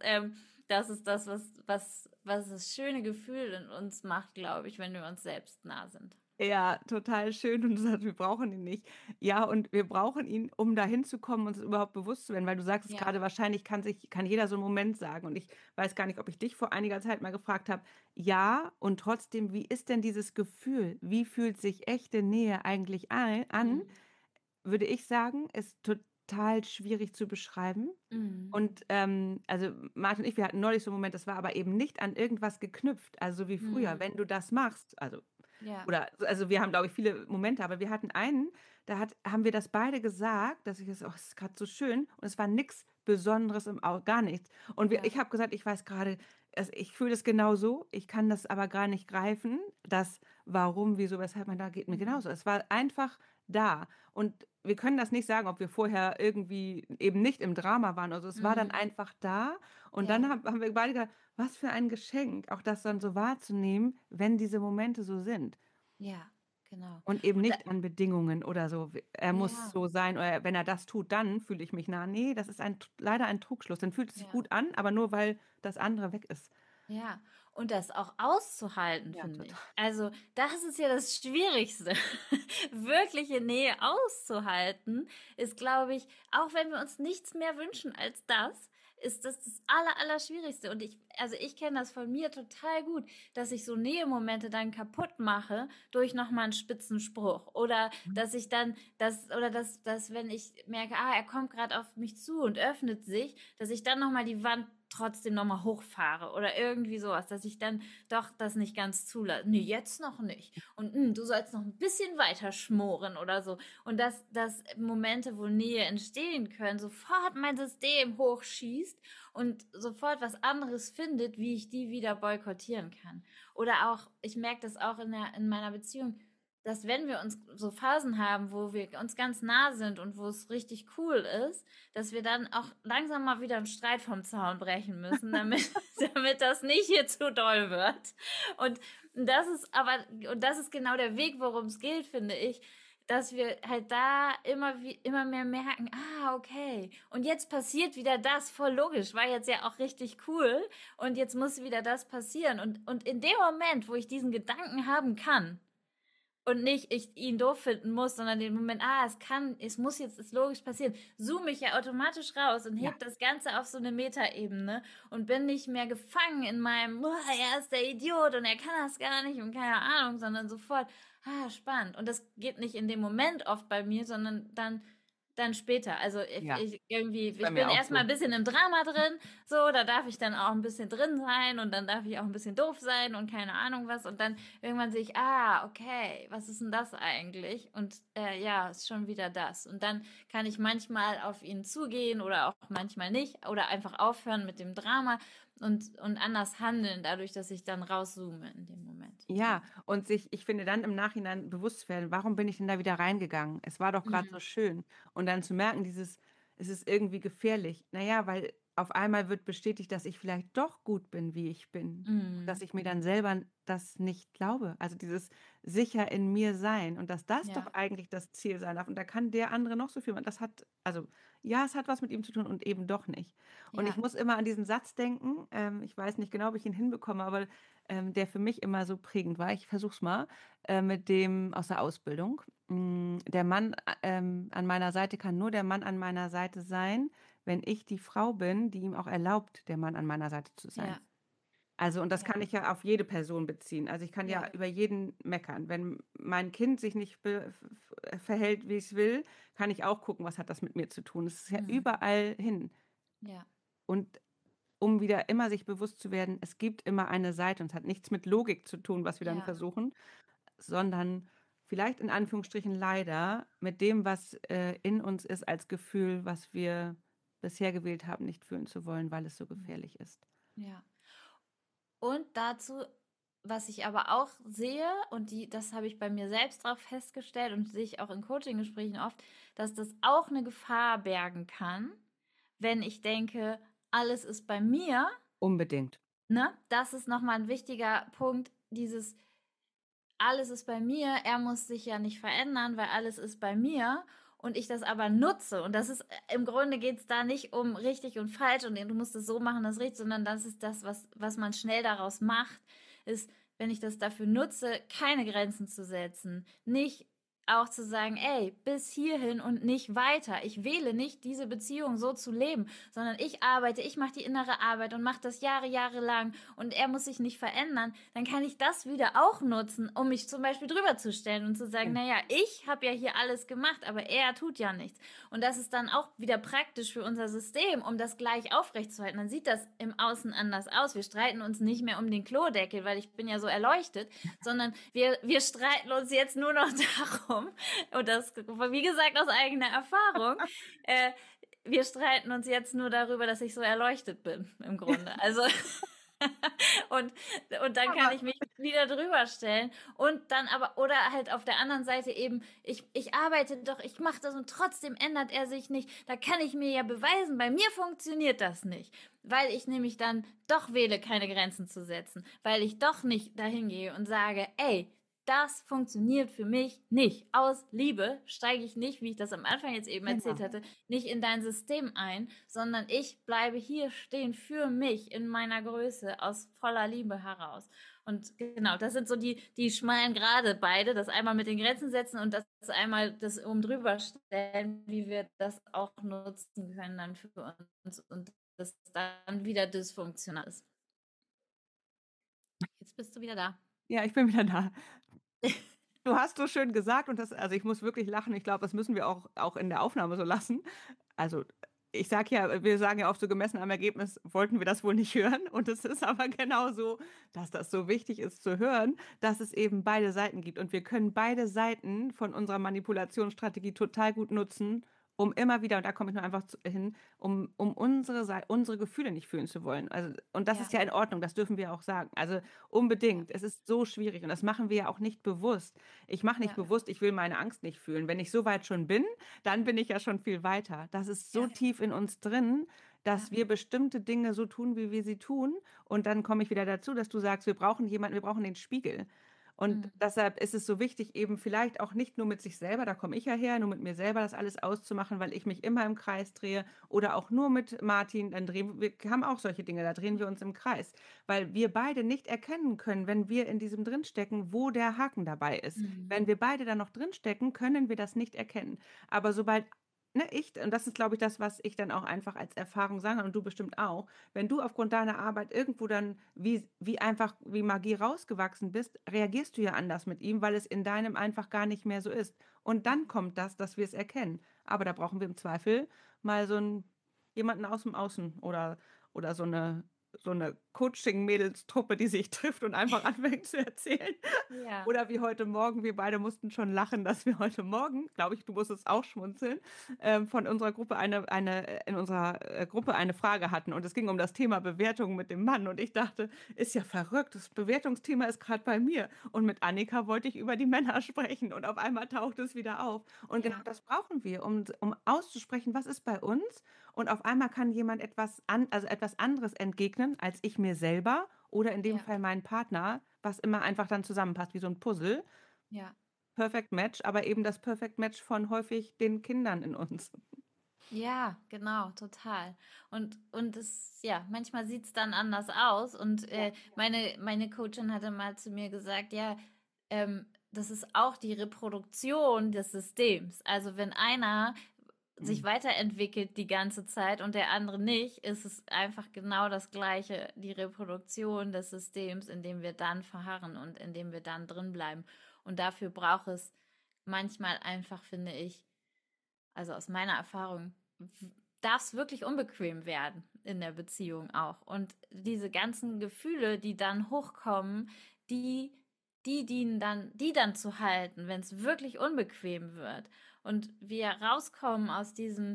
ist das, was das schöne Gefühl in uns macht, glaube ich, wenn wir uns selbst nah sind. Ja, total schön. Und du sagst, wir brauchen ihn nicht. Ja, und wir brauchen ihn, um da hinzukommen, uns überhaupt bewusst zu werden, weil du sagst es Ja. gerade, wahrscheinlich kann jeder so einen Moment sagen. Und ich weiß gar nicht, ob ich dich vor einiger Zeit mal gefragt habe. Ja, und trotzdem, wie ist denn dieses Gefühl? Wie fühlt sich echte Nähe eigentlich an? Mhm. Würde ich sagen, ist total schwierig zu beschreiben. Mhm. Und also Martin und ich, wir hatten neulich so einen Moment, das war aber eben nicht an irgendwas geknüpft, also so wie früher. Mhm. Wenn du das machst, Ja. also wir haben, glaube ich, viele Momente, aber wir hatten einen, haben wir das beide gesagt, dass ich das, es ist gerade so schön und es war nichts Besonderes im Auge, gar nichts. Und Ja. ich habe gesagt, ich weiß gerade, ich fühle das genauso, ich kann das aber gar nicht greifen, das Warum, wieso, weshalb man da geht mir Mhm. genauso. Es war einfach da und wir können das nicht sagen, ob wir vorher irgendwie eben nicht im Drama waren. Also es war dann Mhm. einfach da und Ja. dann haben wir beide gedacht, was für ein Geschenk, auch das dann so wahrzunehmen, wenn diese Momente so sind. Ja, genau. Und eben Und da, nicht an Bedingungen oder so. Er muss ja, so sein oder wenn er das tut, dann fühle ich mich nah. Nee, das ist leider ein Trugschluss. Dann fühlt es sich ja. gut an, aber nur weil das andere weg ist. Ja, und das auch auszuhalten, Ja, finde total. ich. Also, das ist ja das Schwierigste. Wirkliche Nähe auszuhalten ist, glaube ich, auch wenn wir uns nichts mehr wünschen als das, ist das Allerschwierigste. Und also ich kenne das von mir total gut, dass ich so Nähemomente dann kaputt mache durch nochmal einen spitzen Spruch. Oder dass ich dann, dass wenn ich merke, er kommt gerade auf mich zu und öffnet sich, dass ich dann nochmal die Wand trotzdem nochmal hochfahre oder irgendwie sowas, dass ich dann doch das nicht ganz zulasse. Nee, jetzt noch nicht. Und du sollst noch ein bisschen weiter schmoren oder so. Und dass Momente, wo Nähe entstehen können, sofort mein System hochschießt und sofort was anderes findet, wie ich die wieder boykottieren kann. Oder auch, ich merke das auch in meiner Beziehung, dass wenn wir uns so Phasen haben, wo wir uns ganz nah sind und wo es richtig cool ist, dass wir dann auch langsam mal wieder einen Streit vom Zaun brechen müssen, damit das nicht hier zu doll wird. Und das ist genau der Weg, worum es geht, finde ich, dass wir halt da immer mehr merken, okay, und jetzt passiert wieder das, voll logisch, war jetzt ja auch richtig cool und jetzt muss wieder das passieren. Und in dem Moment, wo ich diesen Gedanken haben kann, und nicht ich ihn doof finden muss, sondern den Moment, es muss jetzt, ist logisch passieren, zoome ich ja automatisch raus und Ja. heb das Ganze auf so eine Metaebene und bin nicht mehr gefangen in meinem, er ist der Idiot und er kann das gar nicht und keine Ahnung, sondern sofort, spannend. Und das geht nicht in dem Moment oft bei mir, sondern dann später. Also Ja, ist bei ich bin mir auch erstmal so. ein bisschen im Drama drin, so, da darf ich dann auch ein bisschen drin sein und dann darf ich auch ein bisschen doof sein und keine Ahnung was. Und dann irgendwann sehe ich, okay, was ist denn das eigentlich? Und ist schon wieder das. Und dann kann ich manchmal auf ihn zugehen oder auch manchmal nicht oder einfach aufhören mit dem Drama und anders handeln, dadurch, dass ich dann rauszoome in dem Moment. Ja, und ich finde dann im Nachhinein bewusst werden, warum bin ich denn da wieder reingegangen? Es war doch gerade so Mhm. schön. Und dann zu merken, es ist irgendwie gefährlich. Naja, weil auf einmal wird bestätigt, dass ich vielleicht doch gut bin, wie ich bin. Dass Mhm. ich mir dann selber das nicht glaube. Also dieses sicher in mir sein und dass das doch Ja, eigentlich das Ziel sein darf. Und da kann der andere noch so viel machen. Das hat, also ja, es hat was mit ihm zu tun und eben doch nicht. Und ich ja, muss immer an diesen Satz denken. Ich weiß nicht genau, ob ich ihn hinbekomme, aber der für mich immer so prägend war. Ich versuche es mal mit dem aus der Ausbildung. Der Mann an meiner Seite kann nur der Mann an meiner Seite sein, wenn ich die Frau bin, die ihm auch erlaubt, der Mann an meiner Seite zu sein. ja, Also, und das ja, kann ich ja auf jede Person beziehen. Also, ich kann ja ja. über jeden meckern. Wenn mein Kind sich nicht verhält, wie es will, kann ich auch gucken, was hat das mit mir zu tun. Es ist ja Mhm. überall hin. Ja, Und um wieder immer sich bewusst zu werden, es gibt immer eine Seite und es hat nichts mit Logik zu tun, was wir dann ja, versuchen, sondern vielleicht in Anführungsstrichen leider mit dem, was in uns ist als Gefühl, was wir bisher gewählt haben, nicht fühlen zu wollen, weil es so mhm. gefährlich ist. Ja. Und dazu, was ich aber auch sehe, und das habe ich bei mir selbst drauf festgestellt und sehe ich auch in Coaching-Gesprächen oft, dass das auch eine Gefahr bergen kann, wenn ich denke, alles ist bei mir, Unbedingt. ne? Das ist nochmal ein wichtiger Punkt, dieses alles ist bei mir, er muss sich ja nicht verändern, weil alles ist bei mir und ich das aber nutze. Und das ist, im Grunde geht es da nicht um richtig und falsch und du musst es so machen, das richtig, sondern das ist das, was man schnell daraus macht, ist, wenn ich das dafür nutze, keine Grenzen zu setzen, nicht auch zu sagen, ey, bis hierhin und nicht weiter. Ich wähle nicht, diese Beziehung so zu leben, sondern ich arbeite, ich mache die innere Arbeit und mache das Jahre, Jahre lang und er muss sich nicht verändern, dann kann ich das wieder auch nutzen, um mich zum Beispiel drüber zu stellen und zu sagen, Ja. naja, ich habe ja hier alles gemacht, aber er tut ja nichts. Und das ist dann auch wieder praktisch für unser System, um das gleich aufrechtzuerhalten. Dann sieht das im Außen anders aus. Wir streiten uns nicht mehr um den Klodeckel, weil ich bin ja so erleuchtet, sondern wir streiten uns jetzt nur noch darum, und das, wie gesagt, aus eigener Erfahrung, äh, wir streiten uns jetzt nur darüber, dass ich so erleuchtet bin, im Grunde. Also, und, und dann kann Aber ich mich wieder drüber stellen. Und dann aber, oder halt auf der anderen Seite eben, ich arbeite doch, ich mache das und trotzdem ändert er sich nicht. Da kann ich mir ja beweisen, bei mir funktioniert das nicht. Weil ich nämlich dann doch wähle, keine Grenzen zu setzen. Weil ich doch nicht dahin gehe und sage, ey, das funktioniert für mich nicht. Aus Liebe steige ich nicht, wie ich das am Anfang jetzt eben erzählt genau. hatte, nicht in dein System ein, sondern ich bleibe hier stehen für mich in meiner Größe aus voller Liebe heraus. Und genau, das sind so die schmalen Grade beide, das einmal mit den Grenzen setzen und das einmal das oben drüber stellen, wie wir das auch nutzen können dann für uns und das dann wieder dysfunktional ist. Jetzt bist du wieder da. Ja, ich bin wieder da. Du hast so schön gesagt und das, also ich muss wirklich lachen. Ich glaube, das müssen wir auch in der Aufnahme so lassen. Also ich sage ja, wir sagen ja oft so gemessen am Ergebnis, wollten wir das wohl nicht hören. Und es ist aber genau so, dass das so wichtig ist zu hören, dass es eben beide Seiten gibt. Und wir können beide Seiten von unserer Manipulationsstrategie total gut nutzen, um immer wieder, und da komme ich nur einfach hin, um unsere Gefühle nicht fühlen zu wollen. Also, und das ist Ja, ja in Ordnung, das dürfen wir auch sagen. Also ja, unbedingt. Es ist so schwierig und das machen wir ja auch nicht bewusst. Ich mache nicht ja, bewusst, ich will meine Angst nicht fühlen. Wenn ich so weit schon bin, dann bin ich ja schon viel weiter. Das ist so ja, tief in uns drin, ja. dass wir bestimmte Dinge so tun, wie wir sie tun. Und dann komme ich wieder dazu, dass du sagst, wir brauchen jemanden, wir brauchen den Spiegel. Und Mhm. deshalb ist es so wichtig, eben vielleicht auch nicht nur mit sich selber, da komme ich ja her, nur mit mir selber das alles auszumachen, weil ich mich immer im Kreis drehe oder auch nur mit Martin, dann drehen wir haben auch solche Dinge, da drehen wir uns im Kreis, weil wir beide nicht erkennen können, wenn wir in diesem drinstecken, wo der Haken dabei ist. Mhm. Wenn wir beide da noch drinstecken, können wir das nicht erkennen. Aber sobald und das ist, glaube ich, das, was ich dann auch einfach als Erfahrung sage und du bestimmt auch, wenn du aufgrund deiner Arbeit irgendwo dann wie einfach wie Magie rausgewachsen bist, reagierst du ja anders mit ihm, weil es in deinem einfach gar nicht mehr so ist. Und Ja, dann kommt das, dass wir es erkennen. Aber da brauchen wir im Zweifel mal jemanden aus dem Außen oder so eine Coaching-Mädelstruppe, die sich trifft und einfach anfängt zu erzählen. ja, Oder wie heute Morgen, wir beide mussten schon lachen, dass wir heute Morgen, glaube ich, du musstest auch schmunzeln, von unserer Gruppe in unserer Gruppe eine Frage hatten. Und es ging um das Thema Bewertung mit dem Mann. Und ich dachte, ist ja verrückt, das Bewertungsthema ist gerade bei mir. Und mit Annika wollte ich über die Männer sprechen. Und auf einmal taucht es wieder auf. Und genau ja, das brauchen wir, um auszusprechen, was ist bei uns und auf einmal kann jemand also etwas anderes entgegnen als ich mir selber oder in dem Ja, Fall meinen Partner, was immer einfach dann zusammenpasst wie so ein Puzzle. ja. Perfect Match, aber eben das Perfect Match von häufig den Kindern in uns. Ja, genau, total. Und ja, manchmal sieht es dann anders aus. Und Ja. meine Coachin hatte mal zu mir gesagt, ja, das ist auch die Reproduktion des Systems. Also wenn einer sich Mhm. weiterentwickelt die ganze Zeit und der andere nicht, ist es einfach genau das Gleiche, die Reproduktion des Systems, in dem wir dann verharren und in dem wir dann drin bleiben. Und dafür braucht es manchmal einfach, finde ich, also aus meiner Erfahrung, darf es wirklich unbequem werden in der Beziehung auch. Und diese ganzen Gefühle, die dann hochkommen, die, die dann zu halten, wenn es wirklich unbequem wird. Und wir rauskommen aus diesem,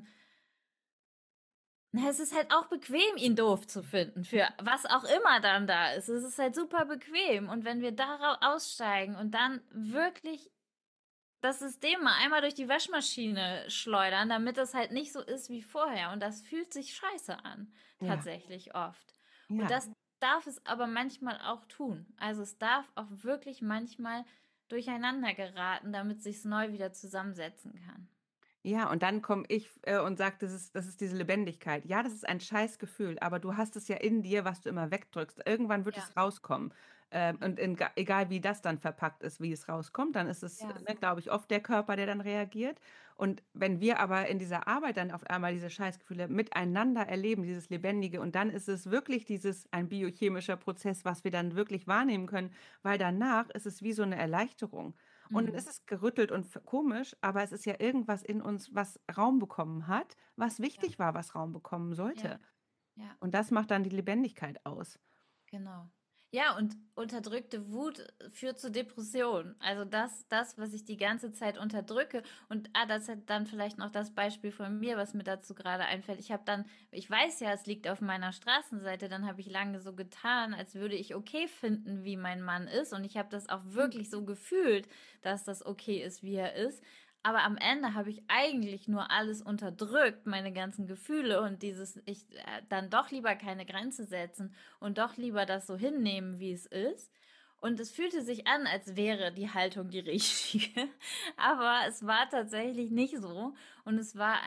na, es ist halt auch bequem, ihn doof zu finden, für was auch immer dann da ist. Es ist halt super bequem. Und wenn wir da aussteigen und dann wirklich das System mal einmal durch die Waschmaschine schleudern, damit es halt nicht so ist wie vorher. Und das fühlt sich scheiße an, Ja, tatsächlich oft. Und ja. das darf es aber manchmal auch tun. Also es darf auch wirklich manchmal durcheinander geraten, damit sich's neu wieder zusammensetzen kann. Ja, und dann komme ich und sage, das ist diese Lebendigkeit. Ja, das ist ein Scheißgefühl, aber du hast es ja in dir, was du immer wegdrückst. Irgendwann wird Ja, es rauskommen. Und egal wie das dann verpackt ist, wie es rauskommt, dann ist es, ja, ne, glaube ich, oft der Körper, der dann reagiert. Und wenn wir aber in dieser Arbeit dann auf einmal diese Scheißgefühle miteinander erleben, dieses Lebendige, und dann ist es wirklich ein biochemischer Prozess, was wir dann wirklich wahrnehmen können, weil danach ist es wie so eine Erleichterung. Und dann mhm. ist es gerüttelt und komisch, aber es ist ja irgendwas in uns, was Raum bekommen hat, was Ja, wichtig war, was Raum bekommen ja, sollte. ja. Und das macht dann die Lebendigkeit aus. Genau. Ja, und unterdrückte Wut führt zu Depressionen. Also das, was ich die ganze Zeit unterdrücke. Und das hat dann vielleicht noch das Beispiel von mir, was mir dazu gerade einfällt. Ich weiß ja, es liegt auf meiner Straßenseite, dann habe ich lange so getan, als würde ich okay finden, wie mein Mann ist. Und ich habe das auch Hm. wirklich so gefühlt, dass das okay ist, wie er ist. Aber am Ende habe ich eigentlich nur alles unterdrückt, meine ganzen Gefühle und dann doch lieber keine Grenze setzen und doch lieber das so hinnehmen, wie es ist. Und es fühlte sich an, als wäre die Haltung die richtige. Aber es war tatsächlich nicht so. Und es war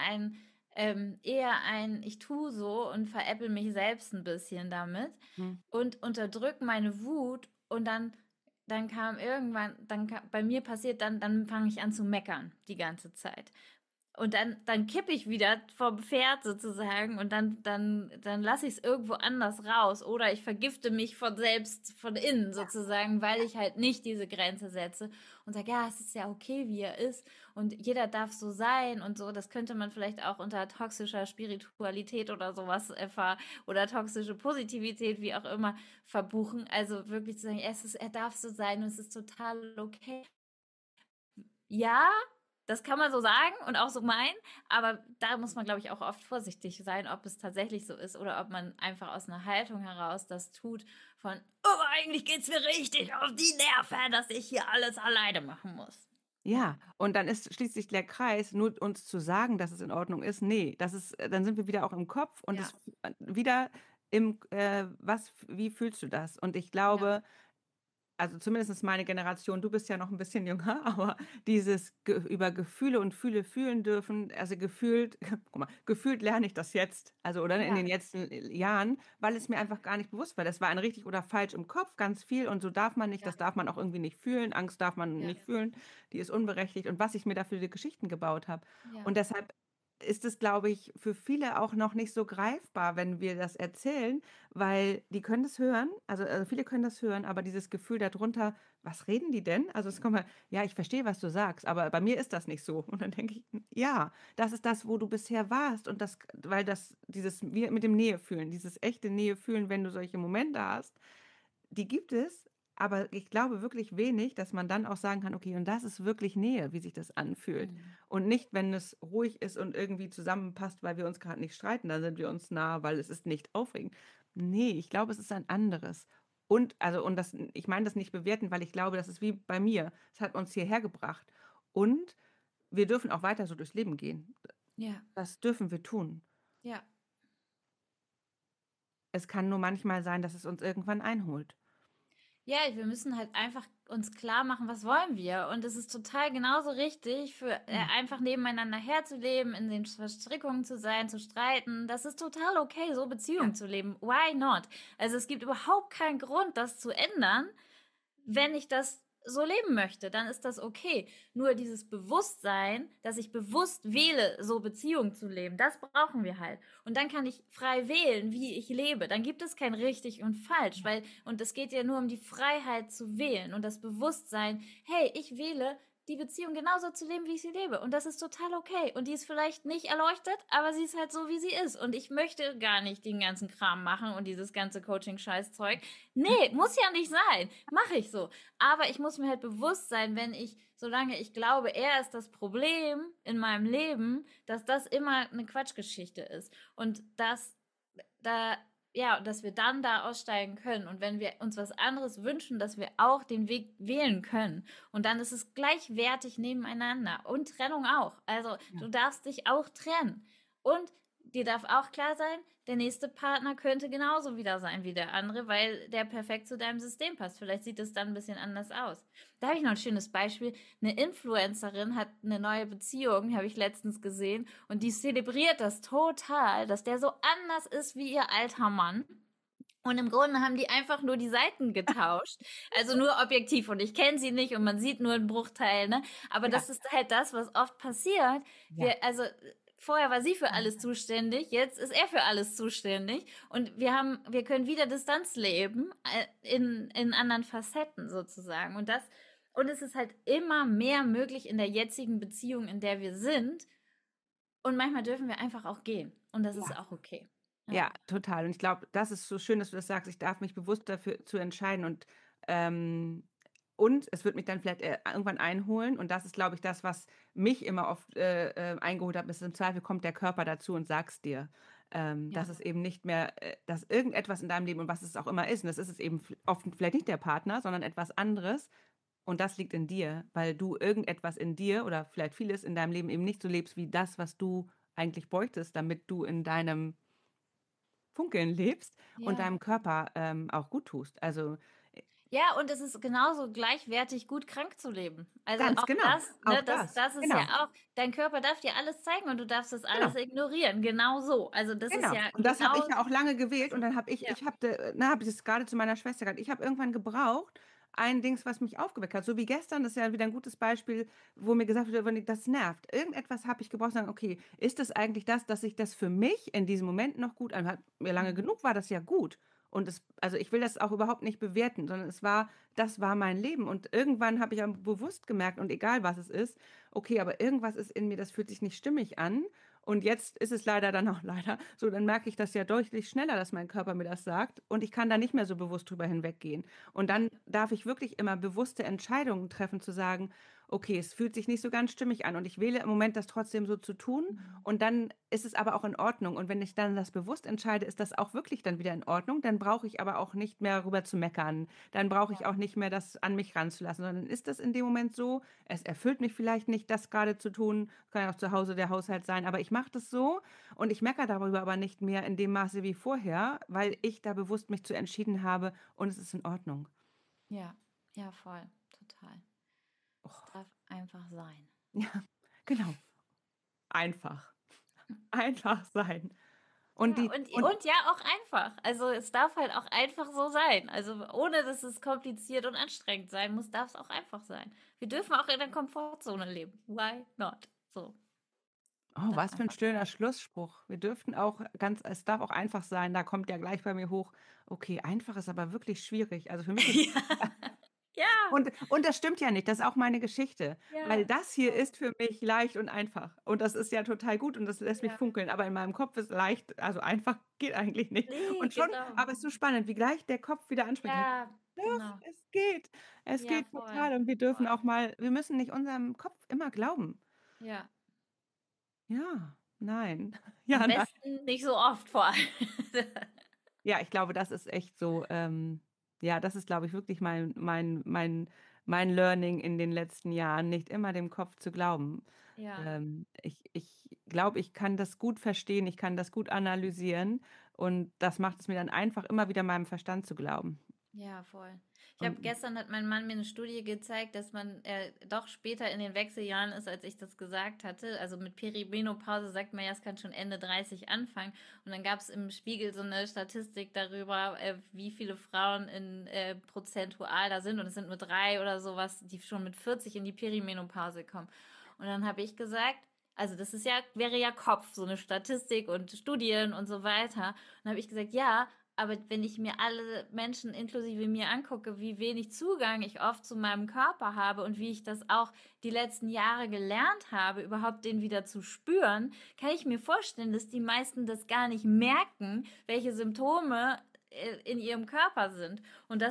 eher ein, ich tue so und veräpple mich selbst ein bisschen damit Hm. und unterdrück meine Wut. Und dann kam irgendwann, bei mir passiert dann fange ich an zu meckern die ganze Zeit. Und dann kippe ich wieder vom Pferd sozusagen und dann lasse ich es irgendwo anders raus. Oder ich vergifte mich von selbst, von innen sozusagen, weil ich halt nicht diese Grenze setze und sage, ja, es ist ja okay, wie er ist. Und jeder darf so sein und so. Das könnte man vielleicht auch unter toxischer Spiritualität oder sowas oder toxische Positivität, wie auch immer, verbuchen. Also wirklich zu sagen, er darf so sein und es ist total okay. Ja, das kann man so sagen und auch so meinen, aber da muss man, glaube ich, auch oft vorsichtig sein, ob es tatsächlich so ist oder ob man einfach aus einer Haltung heraus das tut von, oh, eigentlich geht's mir richtig auf die Nerven, dass ich hier alles alleine machen muss. Ja, Ja, und dann ist schließlich der Kreis, nur uns zu sagen, dass es in Ordnung ist. Nee, dann sind wir wieder auch im Kopf und ja, es wieder wie fühlst du das? Und ich ja, glaube, also zumindest meine Generation, du bist ja noch ein bisschen jünger, aber dieses über Gefühle und Fühle fühlen dürfen, also gefühlt, guck mal, gefühlt lerne ich das jetzt, also oder in ja, den letzten Jahren, weil es mir einfach gar nicht bewusst war. Das war ein richtig oder falsch im Kopf, ganz viel und so darf man nicht, ja, das darf man auch irgendwie nicht fühlen, Angst darf man ja, nicht fühlen, die ist unberechtigt und was ich mir dafür die Geschichten gebaut habe. ja, Und deshalb ist es, glaube ich, für viele auch noch nicht so greifbar, wenn wir das erzählen, weil die können das hören, also viele können das hören, aber dieses Gefühl darunter, was reden die denn? Also es kommt mal, ja, ich verstehe, was du sagst, aber bei mir ist das nicht so. Und dann denke ich, ja, das ist das, wo du bisher warst und weil wie mit dem Nähe fühlen, dieses echte Nähe fühlen, wenn du solche Momente hast, die gibt es, aber ich glaube wirklich wenig, dass man dann auch sagen kann, okay, und das ist wirklich Nähe, wie sich das anfühlt. mhm. Und nicht, wenn es ruhig ist und irgendwie zusammenpasst, weil wir uns gerade nicht streiten, dann sind wir uns nah, weil es ist nicht aufregend. Nee, ich glaube, es ist ein anderes. Ich meine das nicht bewerten, weil ich glaube, das ist wie bei mir. Es hat uns hierher gebracht. Und wir dürfen auch weiter so durchs Leben gehen. Ja. Das dürfen wir tun. Ja. Es kann nur manchmal sein, dass es uns irgendwann einholt. Ja, wir müssen halt einfach uns klar machen, was wollen wir? Und es ist total genauso richtig, für Ja. einfach nebeneinander herzuleben, in den Verstrickungen zu sein, zu streiten. Das ist total okay, so Beziehungen Ja. zu leben. Why not? Also es gibt überhaupt keinen Grund, das zu ändern. Wenn ich das so leben möchte, dann ist das okay. Nur dieses Bewusstsein, dass ich bewusst wähle, so Beziehungen zu leben, das brauchen wir halt. Und dann kann ich frei wählen, wie ich lebe. Dann gibt es kein richtig und falsch, weil, und es geht ja nur um die Freiheit zu wählen und das Bewusstsein, hey, ich wähle, die Beziehung genauso zu leben, wie ich sie lebe. Und das ist total okay. Und die ist vielleicht nicht erleuchtet, aber sie ist halt so, wie sie ist. Und ich möchte gar nicht den ganzen Kram machen und dieses ganze Coaching-Scheißzeug. Nee, muss ja nicht sein. Mache ich so. Aber ich muss mir halt bewusst sein, solange ich glaube, er ist das Problem in meinem Leben, dass das immer eine Quatschgeschichte ist. Und dass wir dann da aussteigen können. Und wenn wir uns was anderes wünschen, dass wir auch den Weg wählen können. Und dann ist es gleichwertig nebeneinander. Und Trennung auch. Also Ja. du darfst dich auch trennen. Und dir darf auch klar sein, der nächste Partner könnte genauso wieder sein wie der andere, weil der perfekt zu deinem System passt. Vielleicht sieht es dann ein bisschen anders aus. Da habe ich noch ein schönes Beispiel. Eine Influencerin hat eine neue Beziehung, die habe ich letztens gesehen, und die zelebriert das total, dass der so anders ist wie ihr alter Mann. Und im Grunde haben die einfach nur die Seiten getauscht. Also nur objektiv. Und ich kenne sie nicht und man sieht nur einen Bruchteil, ne? Aber Ja. das ist halt das, was oft passiert. Ja. Also vorher war sie für alles zuständig, jetzt ist er für alles zuständig. Und wir können wieder Distanz leben, in anderen Facetten sozusagen. Und es ist halt immer mehr möglich in der jetzigen Beziehung, in der wir sind. Und manchmal dürfen wir einfach auch gehen. Und das ist Ja. auch okay. Ja, total. Und ich glaube, das ist so schön, dass du das sagst. Ich darf mich bewusst dafür zu entscheiden ähm, und es wird mich dann vielleicht irgendwann einholen. Und das ist, glaube ich, das, was mich immer oft eingeholt hat. Ist im Zweifel kommt der Körper dazu und sag's dir. Dass Ja. es eben nicht mehr, dass irgendetwas in deinem Leben und was es auch immer ist, und das ist es eben oft vielleicht nicht der Partner, sondern etwas anderes. Und das liegt in dir, weil du irgendetwas in dir oder vielleicht vieles in deinem Leben eben nicht so lebst wie das, was du eigentlich bräuchtest, damit du in deinem Funkeln lebst und Ja. deinem Körper auch gut tust. Also Ja, und es ist genauso gleichwertig gut, krank zu leben. Also ganz auch genau, das, auch ne, das. das ist ja Genau, auch, dein Körper darf dir alles zeigen und du darfst das alles genau, ignorieren. Genau so. Also das ist genau. ja Und das habe ich genau ja auch lange gewählt und so. dann habe Ja. hab ich das gerade zu meiner Schwester gesagt. Ich habe irgendwann gebraucht, ein Dings, was mich aufgeweckt hat. So wie gestern, das ist ja wieder ein gutes Beispiel, wo mir gesagt wird, das nervt. Irgendetwas habe ich gebraucht, sagen, okay, ist das eigentlich das, dass sich das für mich in diesem Moment noch gut anhört? Mir lange Mhm. genug war das ja gut. Und also ich will das auch überhaupt nicht bewerten, sondern das war mein Leben. Und irgendwann habe ich auch bewusst gemerkt, und egal was es ist, okay, aber irgendwas ist in mir, das fühlt sich nicht stimmig an. Und jetzt ist es leider dann auch leider so, dann merke ich das ja deutlich schneller, dass mein Körper mir das sagt und ich kann da nicht mehr so bewusst drüber hinweggehen. Und Ja. dann darf ich wirklich immer bewusste Entscheidungen treffen, zu sagen, okay, es fühlt sich nicht so ganz stimmig an und ich wähle im Moment das trotzdem so zu tun Mhm. und dann ist es aber auch in Ordnung. Und wenn ich dann das bewusst entscheide, ist das auch wirklich dann wieder in Ordnung. Dann brauche ich aber auch nicht mehr rüber zu meckern. Dann brauche ich Ja. auch nicht mehr das an mich ranzulassen, sondern ist das in dem Moment so, es erfüllt mich vielleicht nicht, das gerade zu tun, kann ja auch zu Hause der Haushalt sein, aber ich mache das so und ich meckere darüber aber nicht mehr in dem Maße wie vorher, weil ich da bewusst mich zu entschieden habe und es ist in Ordnung. Ja. Ja, voll. Total. Es Oh, darf einfach sein. ja, genau. Einfach. Einfach sein. Und Ja, die, und und ja, auch einfach. Also es darf halt auch einfach so sein. Also ohne dass es kompliziert und anstrengend sein muss, darf es auch einfach sein. Wir dürfen auch in der Komfortzone leben. Why not? So, oh, darf was für ein einfach schöner sein. Schlussspruch. Wir dürften auch es darf auch einfach sein, da kommt ja gleich bei mir hoch, okay, einfach ist aber wirklich schwierig. Also für mich ist Ja, und das stimmt ja nicht, das ist auch meine Geschichte, weil ja, das hier ist für mich leicht und einfach und das ist ja total gut und das lässt mich ja. funkeln, aber in meinem Kopf ist leicht, also einfach geht eigentlich nicht. Nee, Und schon, genau. aber es ist so spannend, wie gleich der Kopf wieder anspringt. Ja, Doch, genau. es geht. Es Ja, geht voll. total und wir dürfen Voll. auch mal, wir müssen nicht unserem Kopf immer glauben. Ja. Ja, nein. Am Ja, nein. besten nicht so oft vor allem. Ja, ich glaube, das ist echt so, ja, das ist, glaube ich, wirklich mein Learning in den letzten Jahren, nicht immer dem Kopf zu glauben. Ja. Ich glaube, ich kann das gut verstehen, ich kann das gut analysieren und das macht es mir dann einfach, immer wieder meinem Verstand zu glauben. Ja, voll. Und Gestern hat mein Mann mir eine Studie gezeigt, dass man doch später in den Wechseljahren ist, als ich das gesagt hatte. Also mit Perimenopause sagt man ja, es kann schon Ende 30 anfangen. Und dann gab es im Spiegel so eine Statistik darüber, wie viele Frauen in prozentual da sind. Und es sind nur 3 oder sowas, die schon mit 40 in die Perimenopause kommen. Und dann habe ich gesagt, also das ist ja, wäre ja Kopf, so eine Statistik und Studien und so weiter. Und dann habe ich gesagt, ja, aber wenn ich mir alle Menschen inklusive mir angucke, wie wenig Zugang ich oft zu meinem Körper habe und wie ich das auch die letzten Jahre gelernt habe, überhaupt den wieder zu spüren, kann ich mir vorstellen, dass die meisten das gar nicht merken, welche Symptome in ihrem Körper sind. Und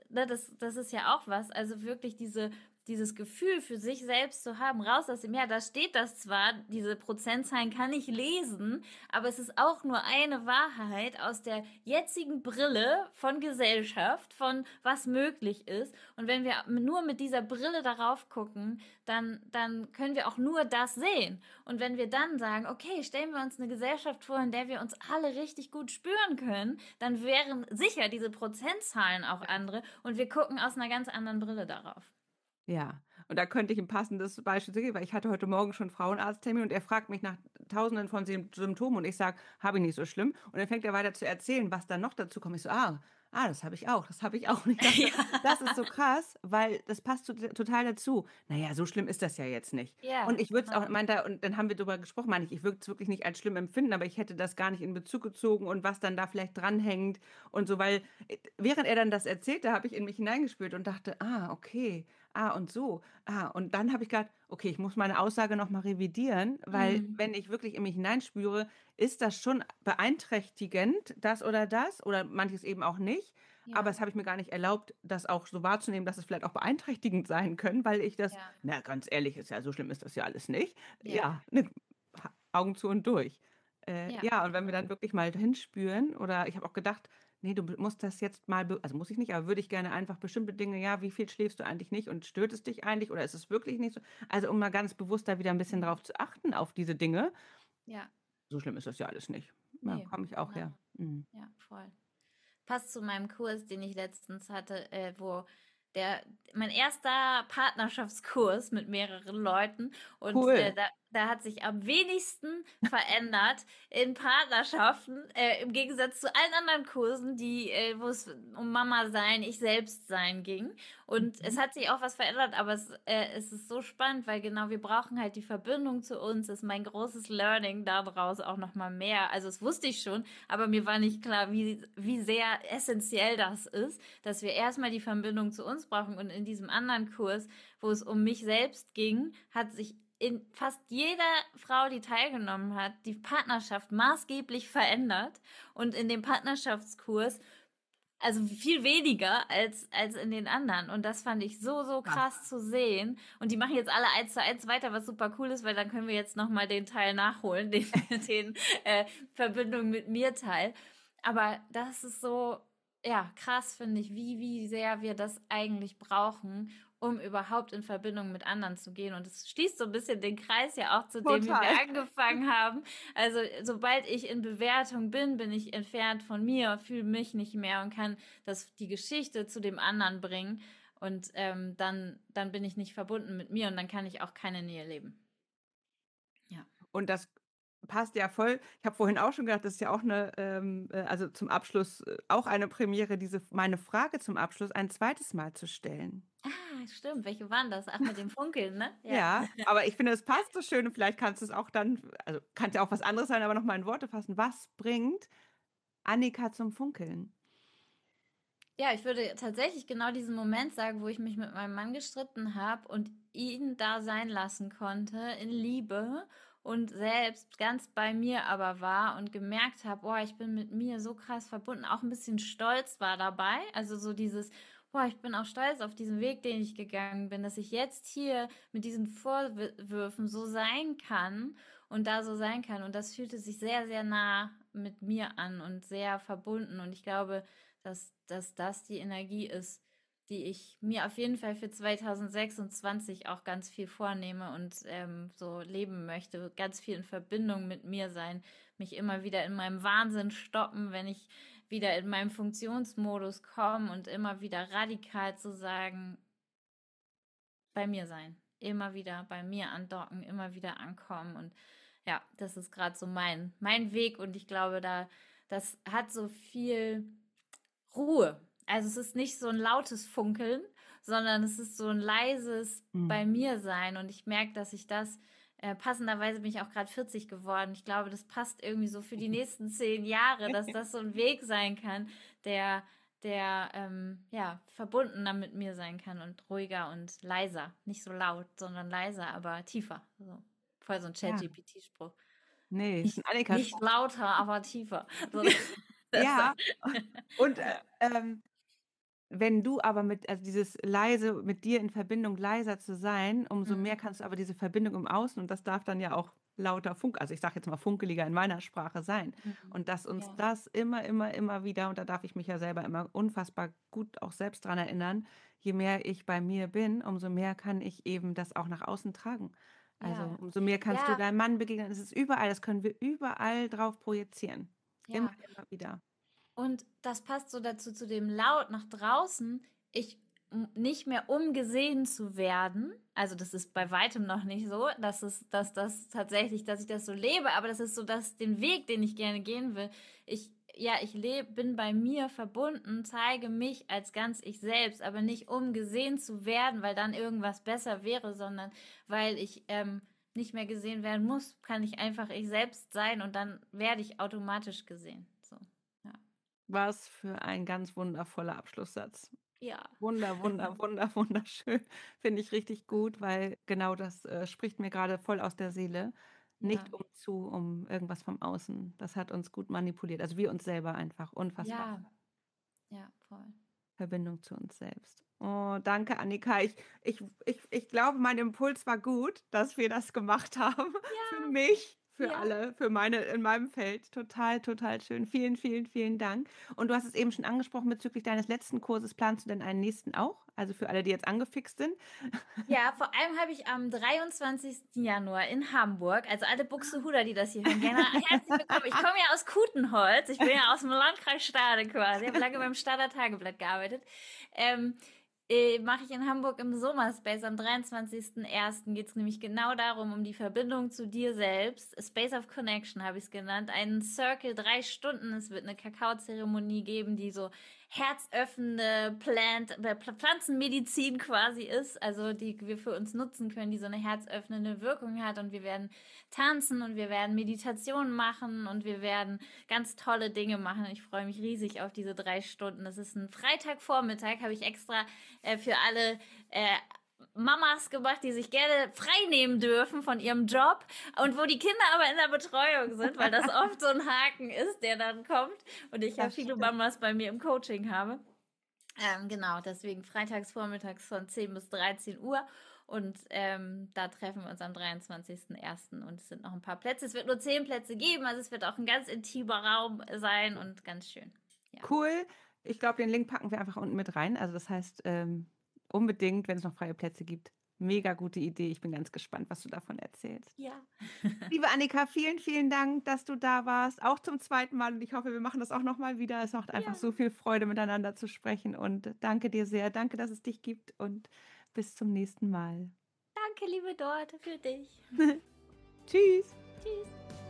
das ist ja auch was. Also wirklich dieses Gefühl für sich selbst zu haben, raus aus dem Meer, da steht das zwar, diese Prozentzahlen kann ich lesen, aber es ist auch nur eine Wahrheit aus der jetzigen Brille von Gesellschaft, von was möglich ist. Und wenn wir nur mit dieser Brille darauf gucken, dann können wir auch nur das sehen. Und wenn wir dann sagen, okay, stellen wir uns eine Gesellschaft vor, in der wir uns alle richtig gut spüren können, dann wären sicher diese Prozentzahlen auch andere und wir gucken aus einer ganz anderen Brille darauf. ja, und da könnte ich ein passendes Beispiel zu geben, weil ich hatte heute Morgen schon einen Frauenarzttermin und er fragt mich nach Tausenden von Symptomen und ich sage, habe ich nicht so schlimm. Und dann fängt er weiter zu erzählen, was dann noch dazu kommt. Ich so, das habe ich auch, das habe ich auch. Und ich dachte, das ist so krass, weil das passt total dazu. Naja, so schlimm ist das ja jetzt nicht. Ja, Und ich würde es auch, genau. meinte, und dann haben wir darüber gesprochen, meine ich würde es wirklich nicht als schlimm empfinden, aber ich hätte das gar nicht in Bezug gezogen und was dann da vielleicht dranhängt und so, weil während er dann das erzählte, habe ich in mich hineingespürt und dachte, okay. Und so. Und dann habe ich gedacht, okay, ich muss meine Aussage nochmal revidieren, weil Mhm. wenn ich wirklich in mich hineinspüre, ist das schon beeinträchtigend, das oder manches eben auch nicht. Aber Ja, das habe ich mir gar nicht erlaubt, das auch so wahrzunehmen, dass es vielleicht auch beeinträchtigend sein können, weil ich das, ja, na, ganz ehrlich, ist ja so schlimm ist das ja alles nicht. ja, Ja, ne, Augen zu und durch. ja, Ja, und wenn wir voll. dann wirklich mal hinspüren, oder ich habe auch gedacht, nee, du musst das jetzt mal, also muss ich nicht, aber würde ich gerne einfach bestimmte Dinge, ja, wie viel schläfst du eigentlich nicht und stört es dich eigentlich oder ist es wirklich nicht so? Also um mal ganz bewusst da wieder ein bisschen Mhm. drauf zu achten, auf diese Dinge. Ja, So schlimm ist das ja alles nicht. Ja, nee, komme ich auch genau. her. Mhm. Ja, voll. Passt zu meinem Kurs, den ich letztens hatte, wo der mein erster Partnerschaftskurs mit mehreren Leuten und Cool. da hat sich am wenigsten verändert in Partnerschaften im Gegensatz zu allen anderen Kursen, wo es um Mama sein, ich selbst sein ging. Und es Mhm. hat sich auch was verändert, aber es ist so spannend, weil genau wir brauchen halt die Verbindung zu uns. Das ist mein großes Learning daraus auch noch mal mehr. Also das wusste ich schon, aber mir war nicht klar, wie sehr essentiell das ist, dass wir erstmal die Verbindung zu uns brauchen. Und in diesem anderen Kurs, wo es um mich selbst ging, hat sich in fast jeder Frau, die teilgenommen hat, die Partnerschaft maßgeblich verändert. Und in dem Partnerschaftskurs also viel weniger als in den anderen. Und das fand ich so Krass. krass zu sehen. Und die machen jetzt alle 1:1 weiter, was super cool ist, weil dann können wir jetzt nochmal den Teil nachholen, den Verbindung mit mir Teil. Aber das ist so, ja, krass, finde ich, wie sehr wir das eigentlich brauchen, um überhaupt in Verbindung mit anderen zu gehen. Und es schließt so ein bisschen den Kreis ja auch zu dem, wie wir Total. angefangen haben. Also, sobald ich in Bewertung bin ich entfernt von mir, fühle mich nicht mehr und kann die Geschichte zu dem anderen bringen. Und dann bin ich nicht verbunden mit mir und dann kann ich auch keine Nähe leben. Ja. Und das passt ja voll. Ich habe vorhin auch schon gedacht, das ist ja auch eine, also zum Abschluss auch eine Premiere, meine Frage zum Abschluss ein zweites Mal zu stellen. Ah, stimmt. Welche waren das? Ach, mit dem Funkeln, ne? Ja. Ja, aber ich finde, es passt so schön und vielleicht kannst du es auch dann, also kann ja auch was anderes sein, aber noch mal in Worte fassen. Was bringt Annika zum Funkeln? Ja, ich würde tatsächlich genau diesen Moment sagen, wo ich mich mit meinem Mann gestritten habe und ihn da sein lassen konnte in Liebe und selbst ganz bei mir aber war und gemerkt habe, boah, ich bin mit mir so krass verbunden, auch ein bisschen stolz war dabei. Also so dieses, boah, ich bin auch stolz auf diesen Weg, den ich gegangen bin, dass ich jetzt hier mit diesen Vorwürfen so sein kann und da so sein kann. Und das fühlte sich sehr nah mit mir an und sehr verbunden. Und ich glaube, dass das die Energie ist, die ich mir auf jeden Fall für 2026 auch ganz viel vornehme und so leben möchte. Ganz viel in Verbindung mit mir sein, mich immer wieder in meinem Wahnsinn stoppen, wenn ich wieder in meinem Funktionsmodus komme und immer wieder radikal zu sagen, bei mir sein. Immer wieder bei mir andocken, immer wieder ankommen. Und ja, das ist gerade so mein Weg. Und ich glaube, das hat so viel Ruhe. Also es ist nicht so ein lautes Funkeln, sondern es ist so ein leises Mhm. bei mir sein. Und ich merke, dass ich das, passenderweise bin ich auch gerade 40 geworden. Ich glaube, das passt irgendwie so für die nächsten 10 Jahre, dass das so ein Weg sein kann, der, der verbundener mit mir sein kann und ruhiger und leiser. Nicht so laut, sondern leiser, aber tiefer. So, voll so ein Ja, Chat-GPT-Spruch. nee, ist ein Nicht Annika-Spruch. lauter, aber tiefer. So, das, Ja, und ja. wenn du aber also dieses leise, mit dir in Verbindung leiser zu sein, umso mehr Mhm. kannst du aber diese Verbindung im Außen und das darf dann ja auch lauter also ich sage jetzt mal funkeliger in meiner Sprache sein. Mhm. Und dass uns Ja. das immer, immer, immer wieder, und da darf ich mich ja selber immer unfassbar gut auch selbst dran erinnern, je mehr ich bei mir bin, umso mehr kann ich eben das auch nach außen tragen. Also Ja, umso mehr kannst du ja, deinem Mann begegnen. Es ist überall, das können wir überall drauf projizieren. Immer, ja. immer wieder. Und das passt so dazu, zu dem Laut nach draußen. Nicht mehr um gesehen zu werden. Also das ist bei weitem noch nicht so, dass das tatsächlich, dass ich das so lebe, aber das ist so, dass den Weg, den ich gerne gehen will. Ich lebe, bin bei mir verbunden, zeige mich als ganz ich selbst, aber nicht um gesehen zu werden, weil dann irgendwas besser wäre, sondern weil ich nicht mehr gesehen werden muss, kann ich einfach ich selbst sein und dann werde ich automatisch gesehen. So, ja. Was für ein ganz wundervoller Abschlusssatz. Ja. Wunderschön. Finde ich richtig gut, weil genau das spricht mir gerade voll aus der Seele. Ja. Nicht um irgendwas vom Außen. Das hat uns gut manipuliert. Also wir uns selber einfach. Unfassbar. Ja, ja, voll. Verbindung zu uns selbst. Oh, danke, Annika. Ich glaube, mein Impuls war gut, dass wir das gemacht haben. Für Ja, mich, für ja. alle, in meinem Feld. Total, total schön. Vielen, vielen, vielen Dank. Und du hast es eben schon angesprochen, bezüglich deines letzten Kurses. Planst du denn einen nächsten auch? Also für alle, die jetzt angefixt sind? Ja, vor allem habe ich am 23. Januar in Hamburg, also alle Buxtehuder, die das hier hören, gerne herzlich willkommen. Ich komme ja aus Kutenholz, ich bin ja aus dem Landkreis Stade quasi, ich habe lange beim Stader Tageblatt gearbeitet. Ähm, Mache ich in Hamburg im Sommerspace am 23.01. geht es nämlich genau darum, um die Verbindung zu dir selbst. Space of Connection habe ich es genannt. Einen Circle, 3 Stunden. Es wird eine Kakaozeremonie geben, die so herzöffnende Pflanzenmedizin quasi ist, also die wir für uns nutzen können, die so eine herzöffnende Wirkung hat. Und wir werden tanzen und wir werden Meditationen machen und wir werden ganz tolle Dinge machen. Ich freue mich riesig auf diese 3 Stunden. Das ist ein Freitagvormittag, habe ich extra für alle Mamas gemacht, die sich gerne frei nehmen dürfen von ihrem Job und wo die Kinder aber in der Betreuung sind, weil das oft so ein Haken ist, der dann kommt und ich ja Das viele stimmt. Mamas bei mir im Coaching habe. Genau, deswegen freitags vormittags von 10 bis 13 Uhr und da treffen wir uns am 23.01. und es sind noch ein paar Plätze. Es wird nur 10 Plätze geben, also es wird auch ein ganz intimer Raum sein und ganz schön. Ja. Cool. Ich glaube, den Link packen wir einfach unten mit rein. Also das heißt, unbedingt, wenn es noch freie Plätze gibt. Mega gute Idee. Ich bin ganz gespannt, was du davon erzählst. Ja. Liebe Annika, vielen, vielen Dank, dass du da warst. Auch zum zweiten Mal. Und ich hoffe, wir machen das auch nochmal wieder. Es macht einfach Ja. so viel Freude, miteinander zu sprechen. Und danke dir sehr. Danke, dass es dich gibt. Und bis zum nächsten Mal. Danke, liebe Dorte, für dich. Tschüss. Tschüss.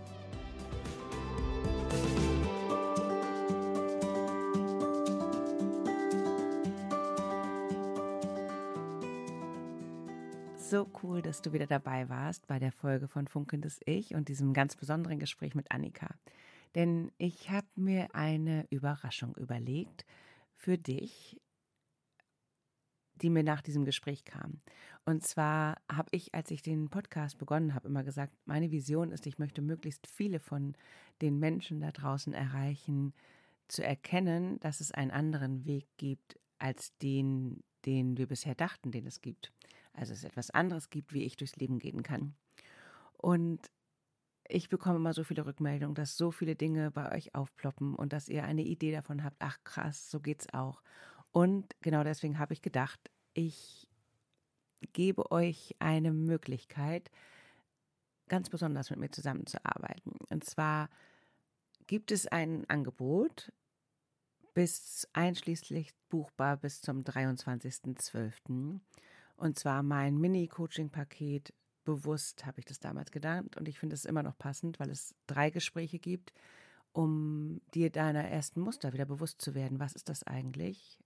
So cool, dass du wieder dabei warst bei der Folge von Funkelndes Ich und diesem ganz besonderen Gespräch mit Annika. Denn ich habe mir eine Überraschung überlegt für dich, die mir nach diesem Gespräch kam. Und zwar habe ich, als ich den Podcast begonnen habe, immer gesagt, meine Vision ist, ich möchte möglichst viele von den Menschen da draußen erreichen, zu erkennen, dass es einen anderen Weg gibt als den wir bisher dachten, den es gibt. Also es etwas anderes gibt, wie ich durchs Leben gehen kann. Und ich bekomme immer so viele Rückmeldungen, dass so viele Dinge bei euch aufploppen und dass ihr eine Idee davon habt, ach krass, so geht's auch. Und genau deswegen habe ich gedacht, ich gebe euch eine Möglichkeit, ganz besonders mit mir zusammenzuarbeiten. Und zwar gibt es ein Angebot, bis einschließlich buchbar bis zum 23.12. Und zwar mein Mini-Coaching-Paket. Bewusst habe ich das damals genannt und ich finde es immer noch passend, weil es 3 Gespräche gibt, um dir deiner ersten Muster wieder bewusst zu werden. Was ist das eigentlich?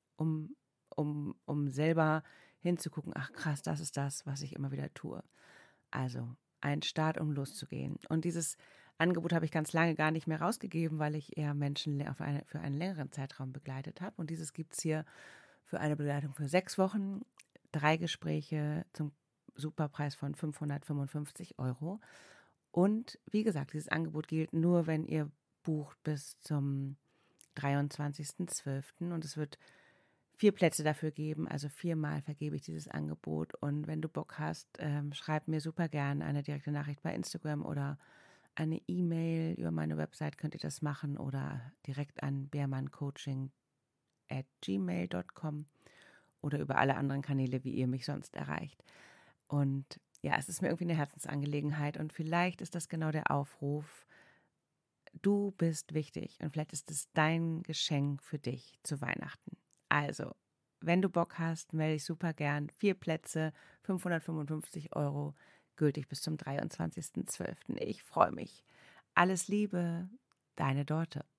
Um selber hinzugucken, ach krass, das ist das, was ich immer wieder tue. Also ein Start, um loszugehen. Und dieses Angebot habe ich ganz lange gar nicht mehr rausgegeben, weil ich eher Menschen für einen längeren Zeitraum begleitet habe. Und dieses gibt es hier für eine Begleitung für 6 Wochen, 3 Gespräche zum Superpreis von 555 Euro. Und wie gesagt, dieses Angebot gilt nur, wenn ihr bucht bis zum 23.12. Und es wird 4 Plätze dafür geben, also 4-mal vergebe ich dieses Angebot. Und wenn du Bock hast, schreib mir super gern eine direkte Nachricht bei Instagram oder eine E-Mail. Über meine Website könnt ihr das machen oder direkt an beermanncoaching@gmail.com oder über alle anderen Kanäle, wie ihr mich sonst erreicht. Und ja, es ist mir irgendwie eine Herzensangelegenheit und vielleicht ist das genau der Aufruf, du bist wichtig und vielleicht ist es dein Geschenk für dich zu Weihnachten. Also, wenn du Bock hast, melde dich super gern. 4 Plätze, 555 Euro, gültig bis zum 23.12. Ich freue mich. Alles Liebe, deine Dorte.